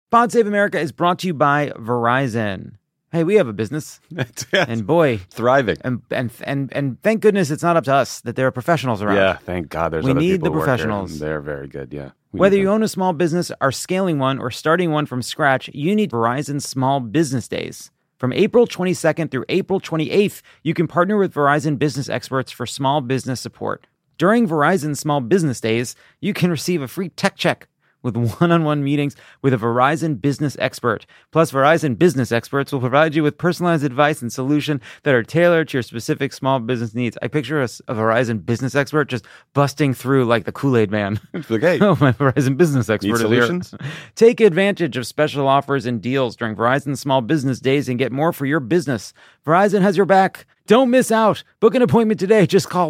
Pod Save America is brought to you by Verizon. Hey, we have a business, and boy, thriving. And thank goodness it's not up to us that there are professionals around. Yeah, thank God there's we other need people the who work here. professionals. They're very good, yeah. Whether you own a small business, are scaling one, or starting one from scratch, you need Verizon Small Business Days. From April 22nd through April 28th, you can partner with Verizon business experts for small business support. During Verizon Small Business Days, you can receive a free tech check with one-on-one meetings with a Verizon business expert. Plus, Verizon business experts will provide you with personalized advice and solutions that are tailored to your specific small business needs. I picture a Verizon business expert just busting through like the Kool-Aid man. Like, hey, oh, my Verizon business expert need solutions? Take advantage of special offers and deals during Verizon Small Business Days and get more for your business. Verizon has your back. Don't miss out. Book an appointment today. Just call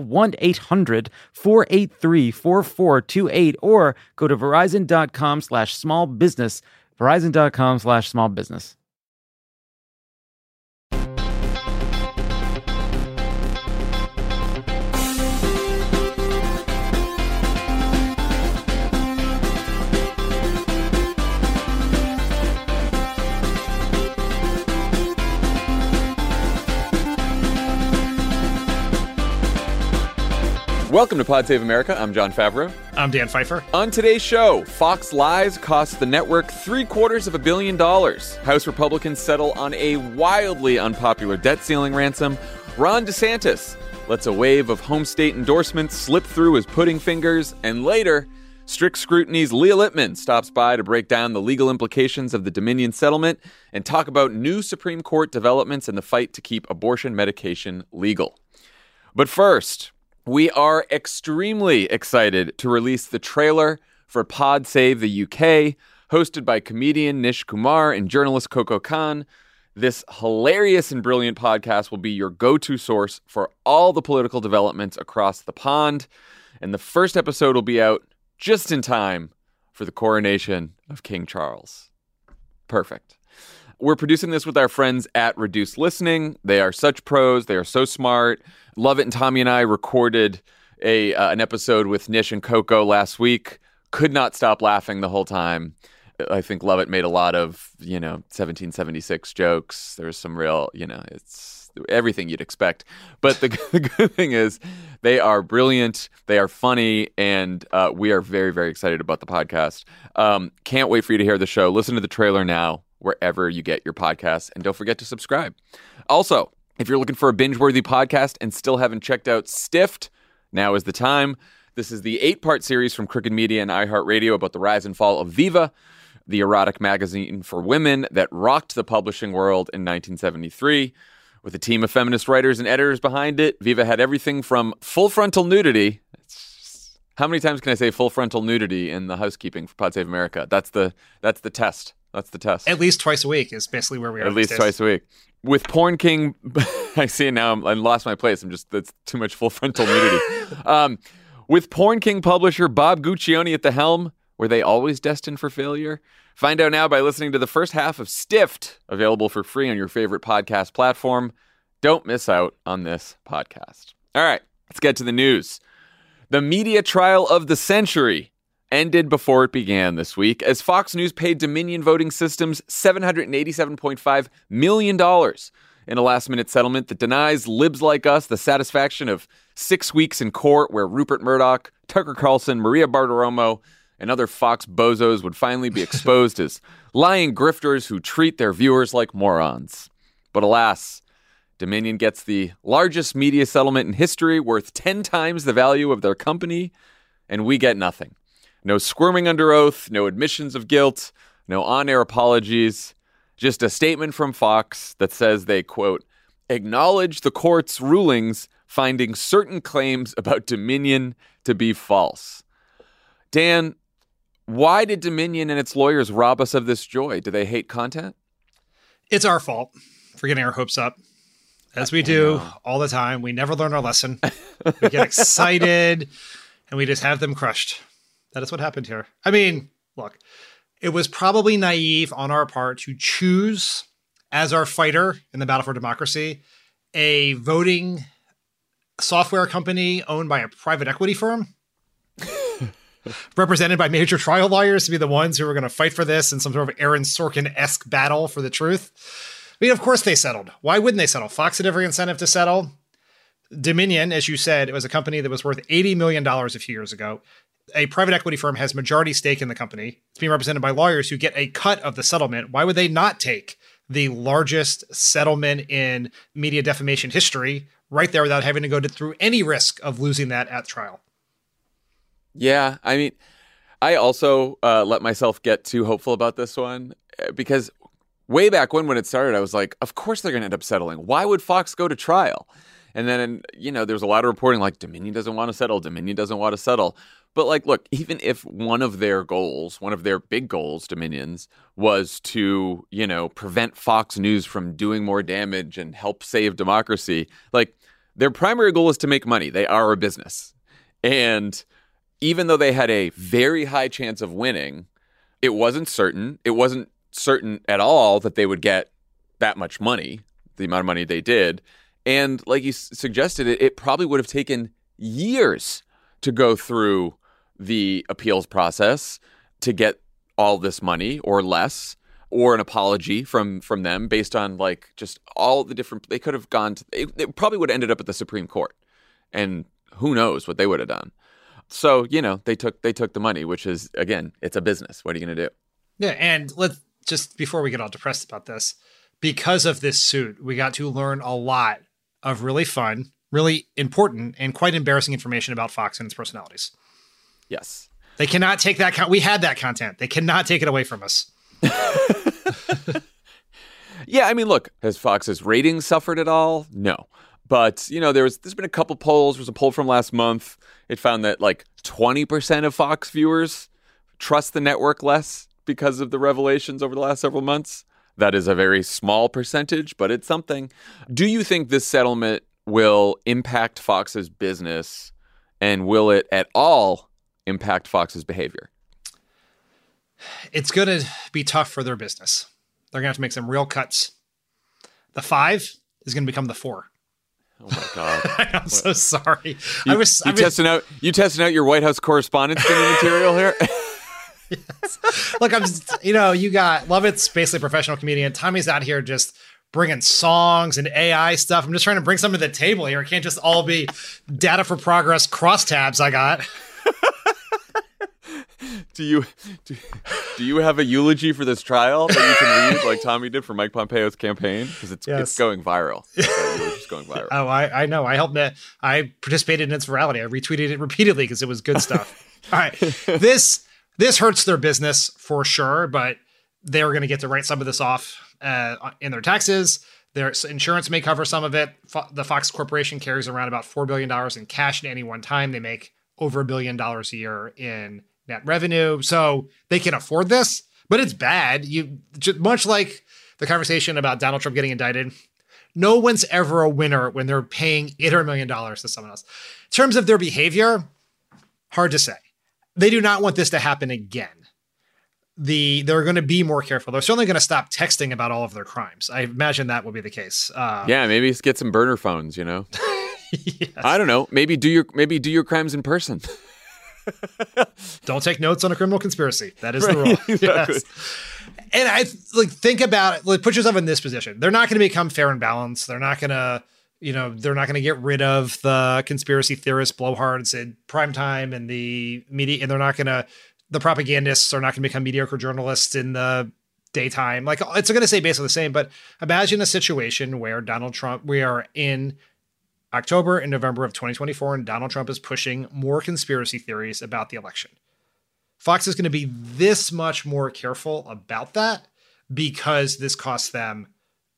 1-800-483-4428 or go to verizon.com/smallbusiness. Verizon.com/smallbusiness. welcome to Pod Save America. I'm John Favreau. I'm Dan Pfeiffer. On today's show, Fox lies cost the network $750 million. House Republicans settle on a wildly unpopular debt ceiling ransom. Ron DeSantis lets a wave of home state endorsements slip through his pudding fingers. And later, Strict Scrutiny's Leah Littman stops by to break down the legal implications of the Dominion settlement and talk about new Supreme Court developments in the fight to keep abortion medication legal. But first, we are extremely excited to release the trailer for Pod Save the UK, hosted by comedian Nish Kumar and journalist Coco Khan. This hilarious and brilliant podcast will be your go-to source for all the political developments across the pond. And the first episode will be out just in time for the coronation of King Charles. Perfect. We're producing this with our friends at Reduced Listening. They are such pros. They are so smart. Lovett and Tommy and I recorded an episode with Nish and Coco last week. Could not stop laughing the whole time. I think Lovett made a lot of, 1776 jokes. There's some real, it's everything you'd expect. But the good thing is they are brilliant. They are funny. And we are very, very excited about the podcast. Can't wait for you to hear the show. Listen to the trailer now, wherever you get your podcasts. And don't forget to subscribe. Also, if you're looking for a binge-worthy podcast and still haven't checked out Stiffed, now is the time. This is the 8-part series from Crooked Media and iHeartRadio about the rise and fall of Viva, the erotic magazine for women that rocked the publishing world in 1973. With a team of feminist writers and editors behind it, Viva had everything from full frontal nudity. How many times can I say full frontal nudity in the housekeeping for Pod Save America? That's the test. That's the test. At least twice a week is basically where we are. At least twice a week. With Porn King, I see it now. I lost my place. That's too much full frontal nudity. With Porn King publisher Bob Guccione at the helm, were they always destined for failure? Find out now by listening to the first half of Stiffed, available for free on your favorite podcast platform. Don't miss out on this podcast. All right, let's get to the news. The media trial of the century ended before it began this week as Fox News paid Dominion Voting Systems $787.5 million in a last-minute settlement that denies libs like us the satisfaction of 6 weeks in court where Rupert Murdoch, Tucker Carlson, Maria Bartiromo, and other Fox bozos would finally be exposed as lying grifters who treat their viewers like morons. But alas, Dominion gets the largest media settlement in history, worth 10 times the value of their company, and we get nothing. No squirming under oath, no admissions of guilt, no on-air apologies, just a statement from Fox that says they, quote, acknowledge the court's rulings finding certain claims about Dominion to be false. Dan, why did Dominion and its lawyers rob us of this joy? Do they hate content? It's our fault for getting our hopes up, as we do all the time. We never learn our lesson. We get excited, and we just have them crushed. That is what happened here. I mean, look, it was probably naive on our part to choose as our fighter in the battle for democracy a voting software company owned by a private equity firm. represented by major trial lawyers to be the ones who were going to fight for this in some sort of Aaron Sorkin-esque battle for the truth. I mean, of course they settled. Why wouldn't they settle? Fox had every incentive to settle. Dominion, as you said, it was a company that was worth $80 million a few years ago. A private equity firm has majority stake in the company. It's being represented by lawyers who get a cut of the settlement. Why would they not take the largest settlement in media defamation history right there without having to go through any risk of losing that at trial? Yeah, I mean, I also let myself get too hopeful about this one because way back when it started, I was like, of course they're going to end up settling. Why would Fox go to trial? And then, there's a lot of reporting like Dominion doesn't want to settle. Dominion doesn't want to settle. But like, look, even if one of their big goals, Dominion's, was to, prevent Fox News from doing more damage and help save democracy, like their primary goal is to make money. They are a business. And even though they had a very high chance of winning, it wasn't certain. It wasn't certain at all that they would get that much money, the amount of money they did. And like you suggested, it probably would have taken years to go through the appeals process to get all this money or less, or an apology from them based on like just all the different, they could have gone to, it probably would have ended up at the Supreme Court, and who knows what they would have done. So, they took the money, which is, again, it's a business. What are you going to do? Yeah. And let's just, before we get all depressed about this, because of this suit, we got to learn a lot of really fun, really important, and quite embarrassing information about Fox and its personalities. Yes. They cannot take that. We had that content. They cannot take it away from us. Yeah, I mean, look, has Fox's ratings suffered at all? No. But, there's been a couple polls. There was a poll from last month. It found that like 20% of Fox viewers trust the network less because of the revelations over the last several months. That is a very small percentage, but it's something. Do you think this settlement will impact Fox's business, and will it at all impact Fox's behavior? It's going to be tough for their business. They're going to have to make some real cuts. The 5 is going to become the 4. Oh my God! I'm so sorry. You testing out your White House correspondence material here. Yes. Look, I'm just, you got Lovett's basically a professional comedian. Tommy's out here just bringing songs and AI stuff. I'm just trying to bring something to the table here. It can't just all be data for progress crosstabs I got. Do you have a eulogy for this trial that you can read like Tommy did for Mike Pompeo's campaign? Because it's going viral. It's going viral. Oh, I know. I participated in its virality. I retweeted it repeatedly because it was good stuff. All right. This hurts their business for sure, but they're going to get to write some of this off in their taxes. Their insurance may cover some of it. The Fox Corporation carries around about $4 billion in cash at any one time. They make over $1 billion a year in net revenue. So they can afford this, but it's bad. Much like the conversation about Donald Trump getting indicted, no one's ever a winner when they're paying $800 million to someone else. In terms of their behavior, hard to say. They do not want this to happen again. They're going to be more careful. They're certainly going to stop texting about all of their crimes. I imagine that will be the case. Yeah, maybe get some burner phones, Yes. I don't know. Maybe do your crimes in person. Don't take notes on a criminal conspiracy. That is the rule. Exactly. Yes. And think about it. Put yourself in this position. They're not going to become fair and balanced. They're not going to, they're not going to get rid of the conspiracy theorists, blowhards in primetime and the media. And the propagandists are not going to become mediocre journalists in the daytime. Like, it's going to say basically the same, but imagine a situation where Donald Trump, we are in October and November of 2024, and Donald Trump is pushing more conspiracy theories about the election. Fox is going to be this much more careful about that because this costs them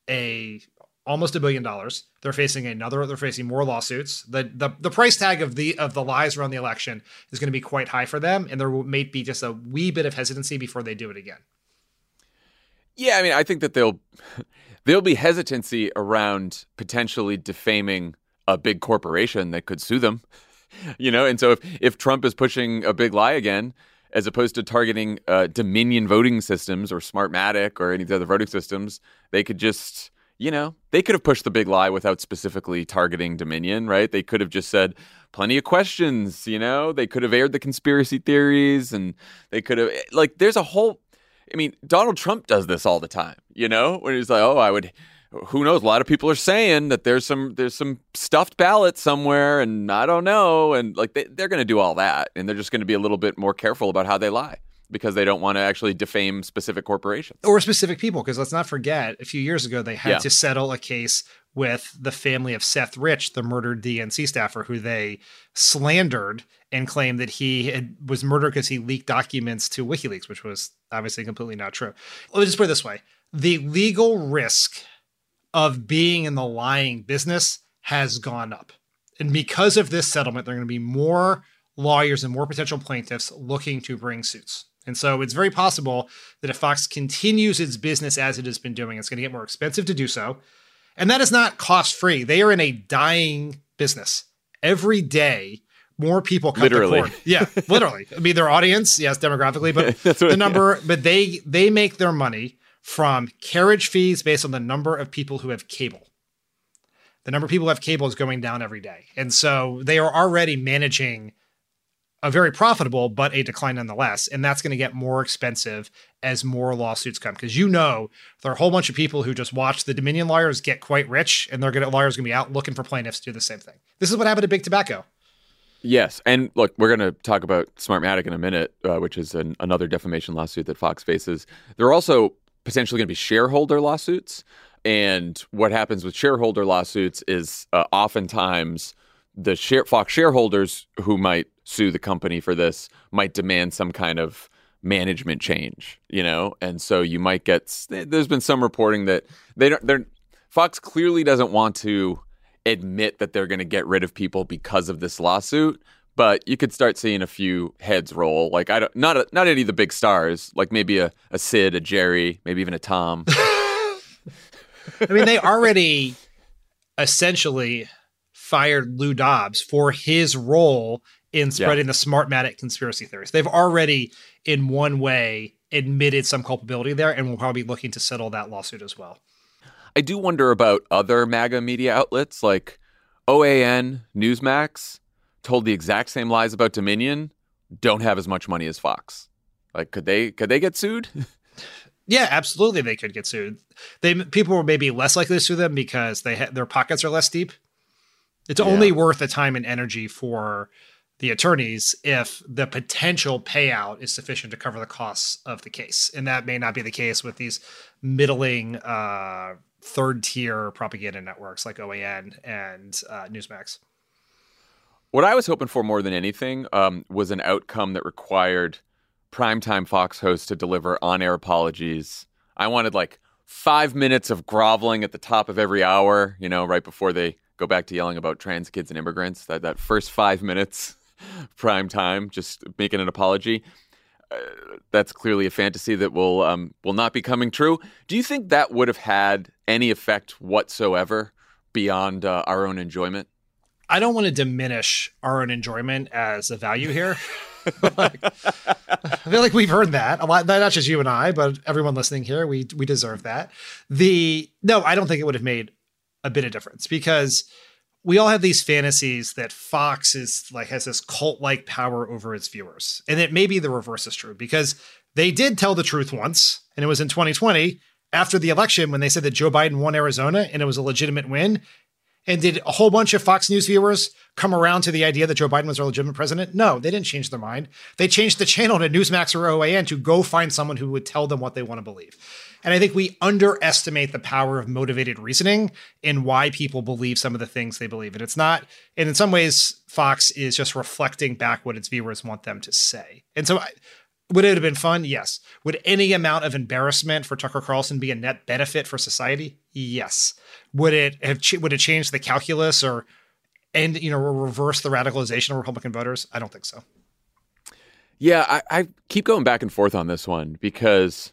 almost $1 billion. They're facing more lawsuits. The price tag of the lies around the election is going to be quite high for them, and there may be just a wee bit of hesitancy before they do it again. Yeah, I mean, I think that there'll be hesitancy around potentially defaming a big corporation that could sue them, And so if Trump is pushing a big lie again, as opposed to targeting Dominion voting systems or Smartmatic or any of the other voting systems, they could just, they could have pushed the big lie without specifically targeting Dominion, right? They could have just said plenty of questions, they could have aired the conspiracy theories, and they could have, there's a whole, Donald Trump does this all the time, when he's like, who knows? A lot of people are saying that there's some stuffed ballot somewhere, and I don't know. And they're going to do all that, and they're just going to be a little bit more careful about how they lie because they don't want to actually defame specific corporations or specific people. Because let's not forget, a few years ago, they had to settle a case with the family of Seth Rich, the murdered DNC staffer, who they slandered and claimed that he was murdered because he leaked documents to WikiLeaks, which was obviously completely not true. Let me just put it this way. The legal risk of being in the lying business has gone up. And because of this settlement, there are going to be more lawyers and more potential plaintiffs looking to bring suits. And so it's very possible that if Fox continues its business as it has been doing, it's going to get more expensive to do so. And that is not cost-free. They are in a dying business. Every day, more people cut the cord. Yeah, literally. Their audience, yes, demographically, but the number, but they make their money from carriage fees based on the number of people who have cable. The number of people who have cable is going down every day. And so they are already managing a very profitable, but a decline nonetheless. And that's going to get more expensive as more lawsuits come. Because there are a whole bunch of people who just watch the Dominion lawyers get quite rich, and lawyers are going to be out looking for plaintiffs to do the same thing. This is what happened to Big Tobacco. Yes. And look, we're going to talk about Smartmatic in a minute, which is another defamation lawsuit that Fox faces. There are also potentially going to be shareholder lawsuits. And what happens with shareholder lawsuits is oftentimes the Fox shareholders who might sue the company for this might demand some kind of management change, and so you might get, there's been some reporting that Fox clearly doesn't want to admit that they're going to get rid of people because of this lawsuit, but you could start seeing a few heads roll. Not any of the big stars, like maybe a Sid, a Jerry, maybe even a Tom. They already essentially fired Lou Dobbs for his role in spreading the Smartmatic conspiracy theories. They've already, in one way, admitted some culpability there, and will probably be looking to settle that lawsuit as well. I do wonder about other MAGA media outlets like OAN, Newsmax, told the exact same lies about Dominion, don't have as much money as Fox. Could they get sued? Yeah, absolutely, they could get sued. People were maybe less likely to sue them because their pockets are less deep. It's only worth the time and energy for the attorneys if the potential payout is sufficient to cover the costs of the case. And that may not be the case with these middling third-tier propaganda networks like OAN and Newsmax. What I was hoping for more than anything was an outcome that required primetime Fox hosts to deliver on-air apologies. I wanted 5 minutes of groveling at the top of every hour, right before they go back to yelling about trans kids and immigrants. That first 5 minutes, prime time, just making an apology. That's clearly a fantasy that will not be coming true. Do you think that would have had any effect whatsoever beyond our own enjoyment? I don't want to diminish our own enjoyment as a value here. I feel like we've heard that a lot. Not just you and I, but everyone listening here. We deserve that. No, I don't think it would have made a bit of difference, because we all have these fantasies that Fox has this cult-like power over its viewers. And it maybe the reverse is true, because they did tell the truth once, and it was in 2020 after the election when they said that Joe Biden won Arizona and it was a legitimate win. And did a whole bunch of Fox News viewers come around to the idea that Joe Biden was our legitimate president? No, they didn't change their mind. They changed the channel to Newsmax or OAN to go find someone who would tell them what they want to believe. And I think we underestimate the power of motivated reasoning and why people believe some of the things they believe. And it's not, and in some ways, Fox is just reflecting back what its viewers want them to say. And so would it have been fun? Yes. Would any amount of embarrassment for Tucker Carlson be a net benefit for society? Yes. Would it change the calculus or reverse the radicalization of Republican voters? I don't think so. Yeah, I keep going back and forth on this one because,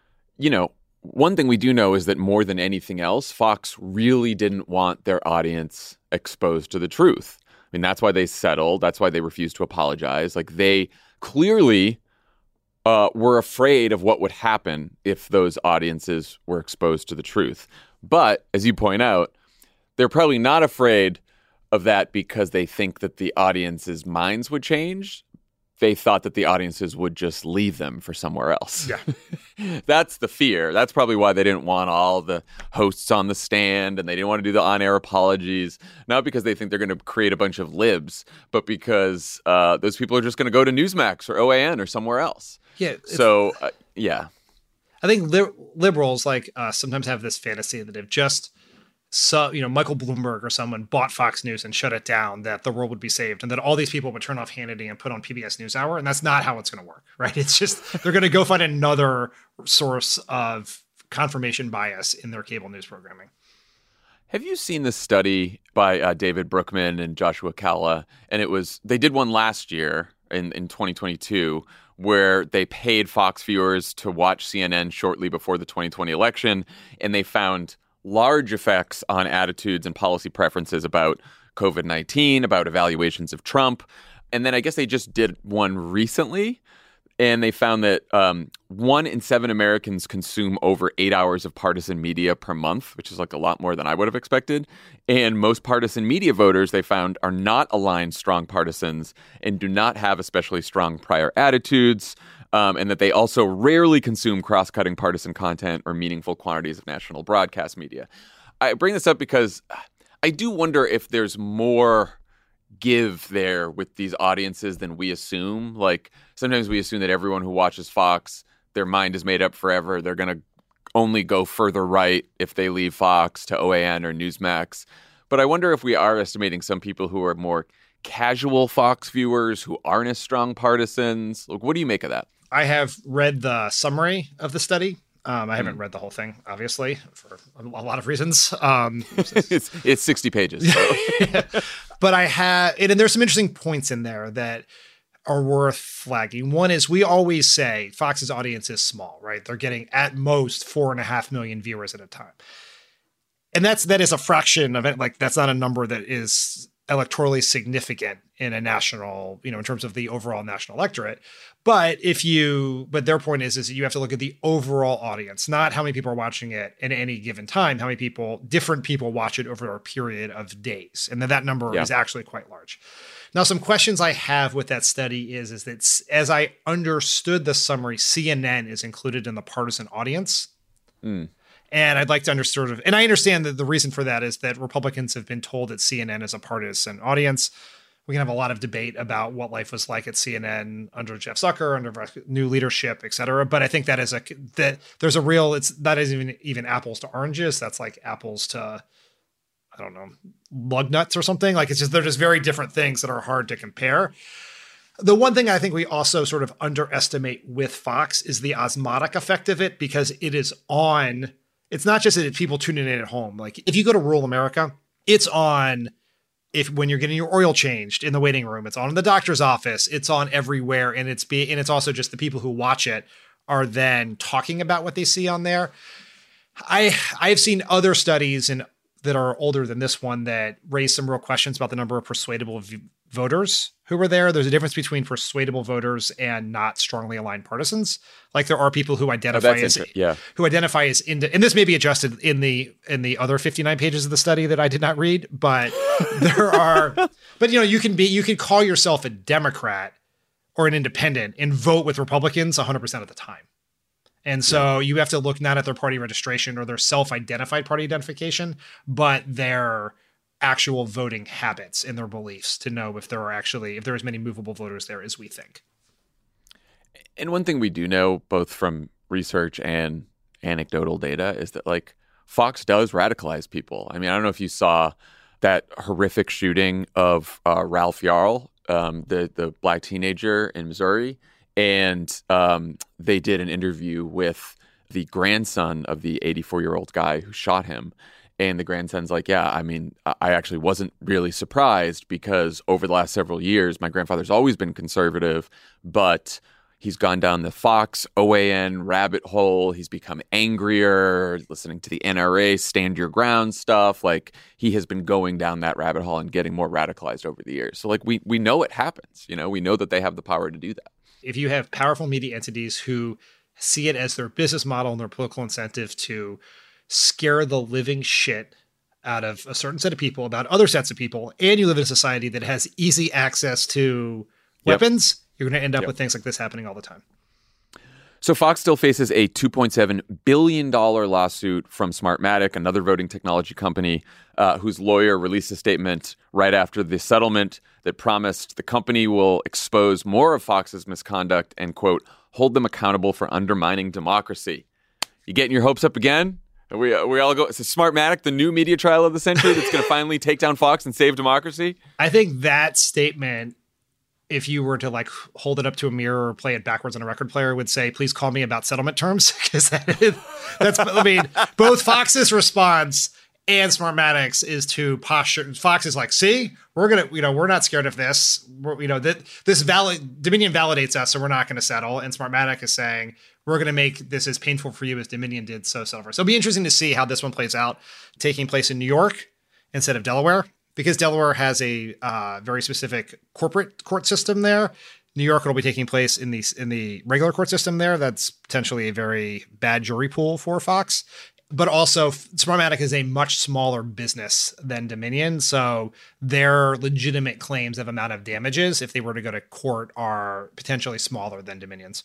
one thing we do know is that more than anything else, Fox really didn't want their audience exposed to the truth. I mean, that's why they settled. That's why they refused to apologize. They clearly were afraid of what would happen if those audiences were exposed to the truth. But as you point out, they're probably not afraid of that because they think that the audience's minds would change. They thought that the audiences would just leave them for somewhere else. Yeah. That's the fear. That's probably why they didn't want all the hosts on the stand and they didn't want to do the on-air apologies. Not because they think they're going to create a bunch of libs, but because those people are just going to go to Newsmax or OAN or somewhere else. Yeah. So, yeah. I think liberals like sometimes have this fantasy that if just Michael Bloomberg or someone bought Fox News and shut it down, that the world would be saved and that all these people would turn off Hannity and put on PBS NewsHour. And that's not how it's going to work, right? It's just they're going to go find another source of confirmation bias in their cable news programming. Have you seen this study by David Brookman and Joshua Kalla? And they did one last year in 2022 where they paid Fox viewers to watch CNN shortly before the 2020 election, and they found large effects on attitudes and policy preferences about COVID-19, about evaluations of Trump. And then I guess they just did one recently, and they found that 1 in 7 Americans consume over 8 hours of partisan media per month, which is like a lot more than I would have expected. And most partisan media voters, they found, are not aligned strong partisans and do not have especially strong prior attitudes. And that they also rarely consume cross-cutting partisan content or meaningful quantities of national broadcast media. I bring this up because I do wonder if there's more give there with these audiences than we assume. Like, sometimes we assume that everyone who watches Fox, their mind is made up forever. They're going to only go further right if they leave Fox to OAN or Newsmax. But I wonder if we are estimating some people who are more casual Fox viewers who aren't as strong partisans. Look, what do you make of that? I have read the summary of the study. I haven't read the whole thing, obviously, for a lot of reasons. It's 60 pages. So. Yeah. But I have, and there's some interesting points in there that are worth flagging. One is we always say Fox's audience is small, right? They're getting at most 4.5 million viewers at a time. And that is a fraction of it. Like, that's not a number that is electorally significant in a national, in terms of the overall national electorate. But their point is that you have to look at the overall audience, not how many people are watching it at any given time, how many different people watch it over a period of days. And that number is actually quite large. Now, some questions I have with that study is that, as I understood the summary, CNN is included in the partisan audience. And I'd like to understand, and I understand that the reason for that is that Republicans have been told that CNN is a partisan audience. We can have a lot of debate about what life was like at CNN under Jeff Zucker, under new leadership, et cetera. But I think there's a real, it's not even apples to oranges. That's like apples to, I don't know, lug nuts or something. Like, they're just very different things that are hard to compare. The one thing I think we also sort of underestimate with Fox is the osmotic effect of it, because it's not just that people tuning in at home. Like, if you go to rural America, it's on when you're getting your oil changed in the waiting room, it's on in the doctor's office, it's on everywhere. And it's also just the people who watch it are then talking about what they see on there. I've seen other studies that are older than this one that raise some real questions about the number of persuadable voters who were there. There's a difference between persuadable voters and not strongly aligned partisans. Like, there are people who identify and this may be adjusted in the other 59 pages of the study that I did not read, but you can call yourself a Democrat or an independent and vote with Republicans 100% of the time. And so you have to look not at their party registration or their self-identified party identification, but their actual voting habits and their beliefs to know if there are as many movable voters there as we think. And one thing we do know, both from research and anecdotal data, is that, like, Fox does radicalize people. I mean, I don't know if you saw that horrific shooting of Ralph Yarl, the black teenager in Missouri. And they did an interview with the grandson of the 84-year-old guy who shot him. And the grandson's like, yeah, I mean, I actually wasn't really surprised, because over the last several years, my grandfather's always been conservative, but he's gone down the Fox OAN rabbit hole. He's become angrier, listening to the NRA stand your ground stuff. Like, he has been going down that rabbit hole and getting more radicalized over the years. So, like, we know it happens. We know that they have the power to do that. If you have powerful media entities who see it as their business model and their political incentive to scare the living shit out of a certain set of people about other sets of people, and you live in a society that has easy access to weapons, you're going to end up with things like this happening all the time. So Fox still faces a $2.7 billion lawsuit from Smartmatic, another voting technology company, whose lawyer released a statement right after the settlement that promised the company will expose more of Fox's misconduct and, quote, hold them accountable for undermining democracy. You getting your hopes up again? We all go, it's Smartmatic, the new media trial of the century that's going to finally take down Fox and save democracy? I think that statement, if you were to like hold it up to a mirror or play it backwards on a record player, would say, please call me about settlement terms. Because that's, I mean, both Fox's response and Smartmatic's is to posture. Fox is like, see, we're going to, we're not scared of this. Dominion validates us, so we're not going to settle. And Smartmatic is saying, we're going to make this as painful for you as Dominion did so far. So it'll be interesting to see how this one plays out, taking place in New York instead of Delaware, because Delaware has a very specific corporate court system there. New York will be taking place in the regular court system there. That's potentially a very bad jury pool for Fox. But also, Smartmatic is a much smaller business than Dominion, so their legitimate claims of amount of damages, if they were to go to court, are potentially smaller than Dominion's.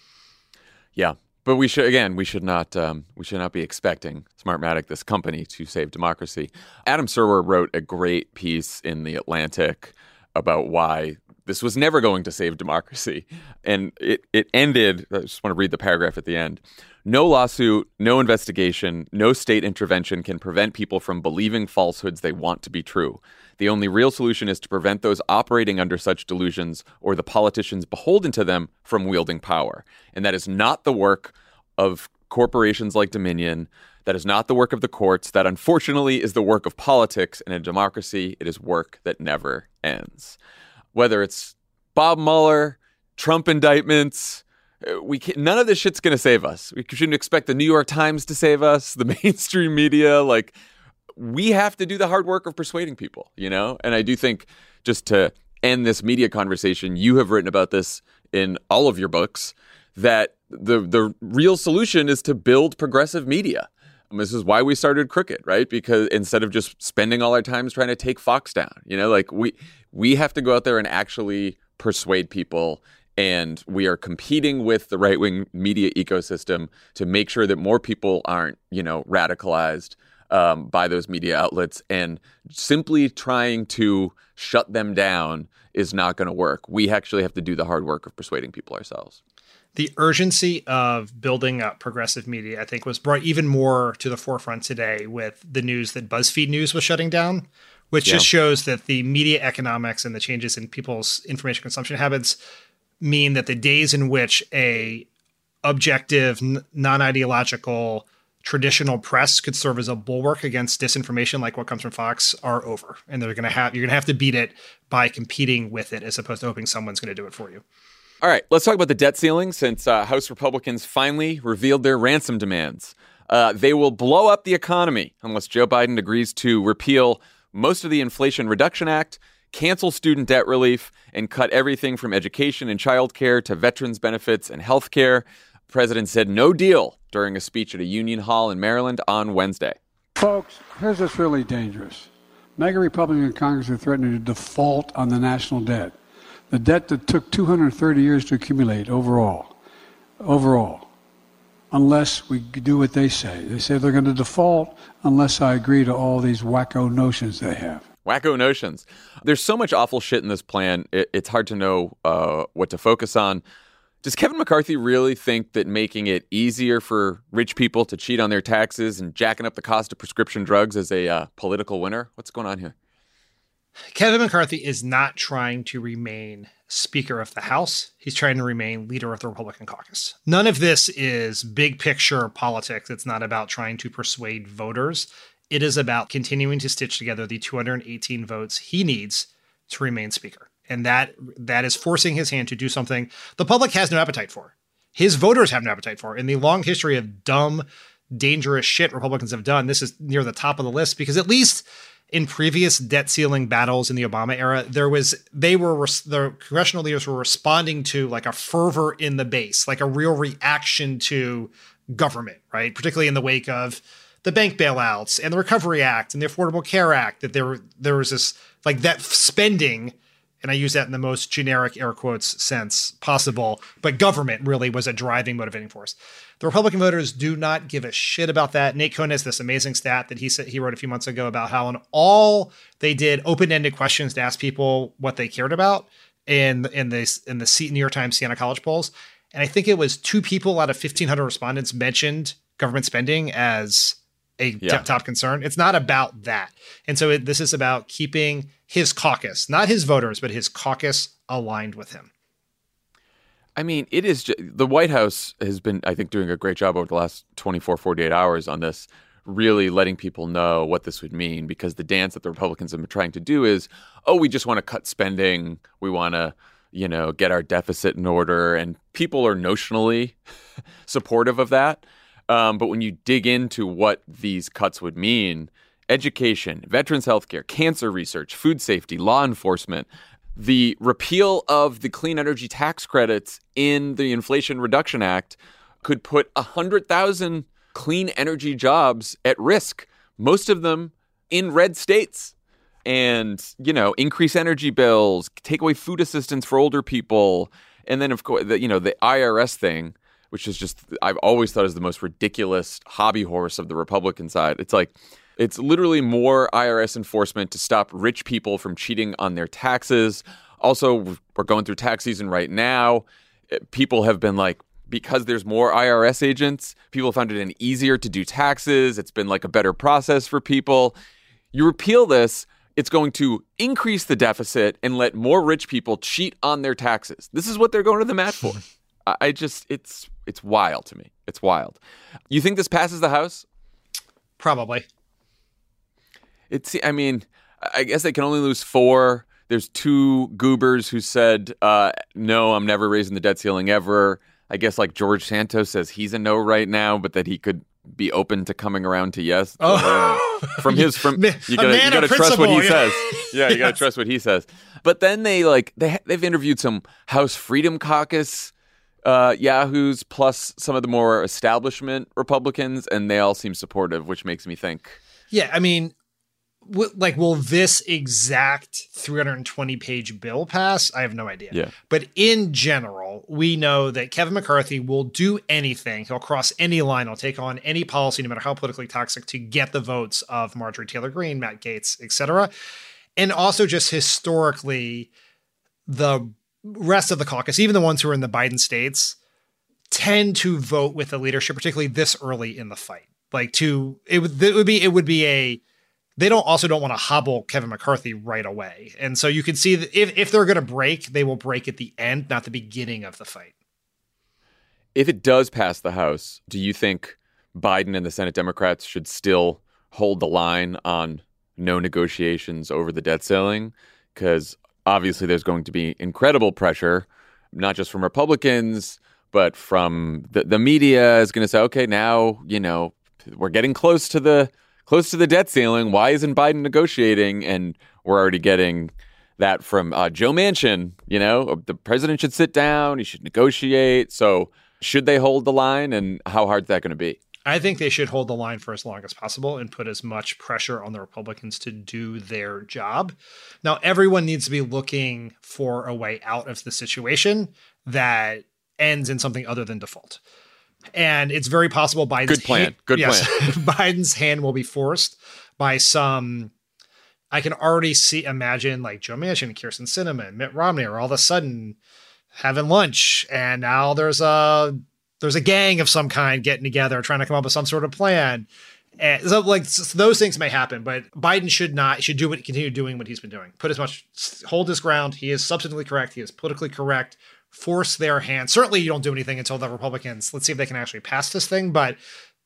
Yeah, but we should not be expecting Smartmatic, this company, to save democracy. Adam Serwer wrote a great piece in The Atlantic about why this was never going to save democracy, and it ended. I just want to read the paragraph at the end. No lawsuit, no investigation, no state intervention can prevent people from believing falsehoods they want to be true. The only real solution is to prevent those operating under such delusions or the politicians beholden to them from wielding power. And that is not the work of corporations like Dominion. That is not the work of the courts. That, unfortunately, is the work of politics. And in a democracy, it is work that never ends. Whether it's Bob Mueller, Trump indictments, none of this shit's going to save us. We shouldn't expect the New York Times to save us, the mainstream media. Like, we have to do the hard work of persuading people, And I do think, just to end this media conversation, you have written about this in all of your books, that the real solution is to build progressive media. And this is why we started Crooked, right? Because instead of just spending all our time trying to take Fox down, we have to go out there and actually persuade people. And we are competing with the right-wing media ecosystem to make sure that more people aren't, radicalized by those media outlets. And simply trying to shut them down is not going to work. We actually have to do the hard work of persuading people ourselves. The urgency of building up progressive media, I think, was brought even more to the forefront today with the news that BuzzFeed News was shutting down, which just shows that the media economics and the changes in people's information consumption habits mean that the days in which a objective, non-ideological, traditional press could serve as a bulwark against disinformation like what comes from Fox are over. And you're going to have to beat it by competing with it as opposed to hoping someone's going to do it for you. All right, let's talk about the debt ceiling, since House Republicans finally revealed their ransom demands. They will blow up the economy unless Joe Biden agrees to repeal most of the Inflation Reduction Act, cancel student debt relief, and cut everything from education and childcare to veterans benefits and health care. The president said no deal during a speech at a union hall in Maryland on Wednesday. Folks, here's what's really dangerous. Mega Republican Congress are threatening to default on the national debt. The debt that took 230 years to accumulate overall, unless we do what they say. They say they're going to default unless I agree to all these wacko notions they have. Wacko notions. There's so much awful shit in this plan, it's hard to know what to focus on. Does Kevin McCarthy really think that making it easier for rich people to cheat on their taxes and jacking up the cost of prescription drugs is a political winner? What's going on here? Kevin McCarthy is not trying to remain Speaker of the House. He's trying to remain leader of the Republican caucus. None of this is big picture politics. It's not about trying to persuade voters. It is about continuing to stitch together the 218 votes he needs to remain Speaker. And that is forcing his hand to do something the public has no appetite for. His voters have no appetite for. In the long history of dumb, dangerous shit Republicans have done, this is near the top of the list, because at least in previous debt ceiling battles in the Obama era, the congressional leaders were responding to like a fervor in the base, like a real reaction to government, right? Particularly in the wake of the bank bailouts and the Recovery Act and the Affordable Care Act, that there was this, like, that spending, and I use that in the most generic air quotes sense possible, but government really was a driving, motivating force. The Republican voters do not give a shit about that. Nate Cohn has this amazing stat that he wrote a few months ago about how in all they did open-ended questions to ask people what they cared about in the New York Times Siena College polls. And I think it was 2 people out of 1,500 respondents mentioned government spending as a top concern. It's not about that. And so this is about keeping his caucus, not his voters, but his caucus aligned with him. I mean, it is the White House has been, I think, doing a great job over the last 24, 48 hours on this, really letting people know what this would mean, because the dance that the Republicans have been trying to do is, we just want to cut spending. We want to, get our deficit in order. And people are notionally supportive of that. But when you dig into what these cuts would mean, education, veterans healthcare, cancer research, food safety, law enforcement, the repeal of the clean energy tax credits in the Inflation Reduction Act could put 100,000 clean energy jobs at risk, most of them in red states. And, increase energy bills, take away food assistance for older people. And then, of course, the IRS thing, which is just, I've always thought is the most ridiculous hobby horse of the Republican side. It's like, it's literally more IRS enforcement to stop rich people from cheating on their taxes. Also, we're going through tax season right now. People have been like, because there's more IRS agents, people found it easier to do taxes. It's been like a better process for people. You repeal this, it's going to increase the deficit and let more rich people cheat on their taxes. This is what they're going to the mat for. It's wild to me. It's wild. You think this passes the House? Probably. I guess they can only lose 4. There's 2 goobers who said, no, I'm never raising the debt ceiling ever. I guess like George Santos says he's a no right now, but that he could be open to coming around to yes. Oh. You gotta trust what he says. Yeah, you gotta trust what he says. But then they've interviewed some House Freedom Caucus yahoos plus some of the more establishment Republicans, and they all seem supportive, which makes me think. Yeah, I mean, will this exact 320-page bill pass? I have no idea. Yeah. But in general, we know that Kevin McCarthy will do anything. He'll cross any line. He'll take on any policy, no matter how politically toxic, to get the votes of Marjorie Taylor Greene, Matt Gaetz, etc. And also just historically, the rest of the caucus, even the ones who are in the Biden states, tend to vote with the leadership, particularly this early in the fight. It would be a... They don't want to hobble Kevin McCarthy right away. And so you can see that if they're going to break, they will break at the end, not the beginning of the fight. If it does pass the House, do you think Biden and the Senate Democrats should still hold the line on no negotiations over the debt ceiling? Because obviously there's going to be incredible pressure, not just from Republicans, but from the media is going to say, okay, now, we're getting close to the debt ceiling. Why isn't Biden negotiating? And we're already getting that from Joe Manchin. The president should sit down. He should negotiate. So should they hold the line? And how hard is that going to be? I think they should hold the line for as long as possible and put as much pressure on the Republicans to do their job. Now, everyone needs to be looking for a way out of the situation that ends in something other than default. And it's very possible Biden's plan. Biden's hand will be forced by some. I can already imagine like Joe Manchin, Kyrsten Sinema, and Mitt Romney are all of a sudden having lunch, and now there's a gang of some kind getting together, trying to come up with some sort of plan. And so those things may happen, but Biden should continue doing what he's been doing. Hold his ground. He is substantively correct. He is politically correct. Force their hand. Certainly you don't do anything until the Republicans, let's see if they can actually pass this thing, but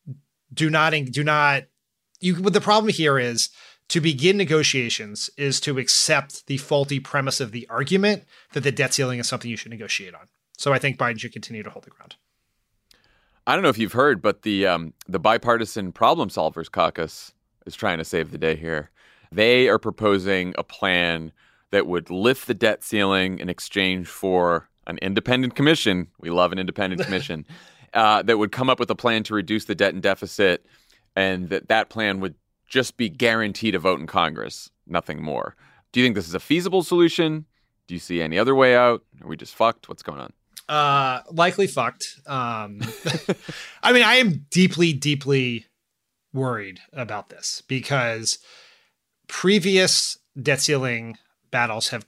the problem here is to begin negotiations is to accept the faulty premise of the argument that the debt ceiling is something you should negotiate on. So I think Biden should continue to hold the ground. I don't know if you've heard, but the Bipartisan Problem Solvers Caucus is trying to save the day here. They are proposing a plan that would lift the debt ceiling in exchange for an independent commission. We love an independent commission that would come up with a plan to reduce the debt and deficit and that plan would just be guaranteed a vote in Congress, nothing more. Do you think this is a feasible solution? Do you see any other way out? Are we just fucked? What's going on? Likely fucked. I mean, I am deeply, deeply worried about this because previous debt ceiling battles have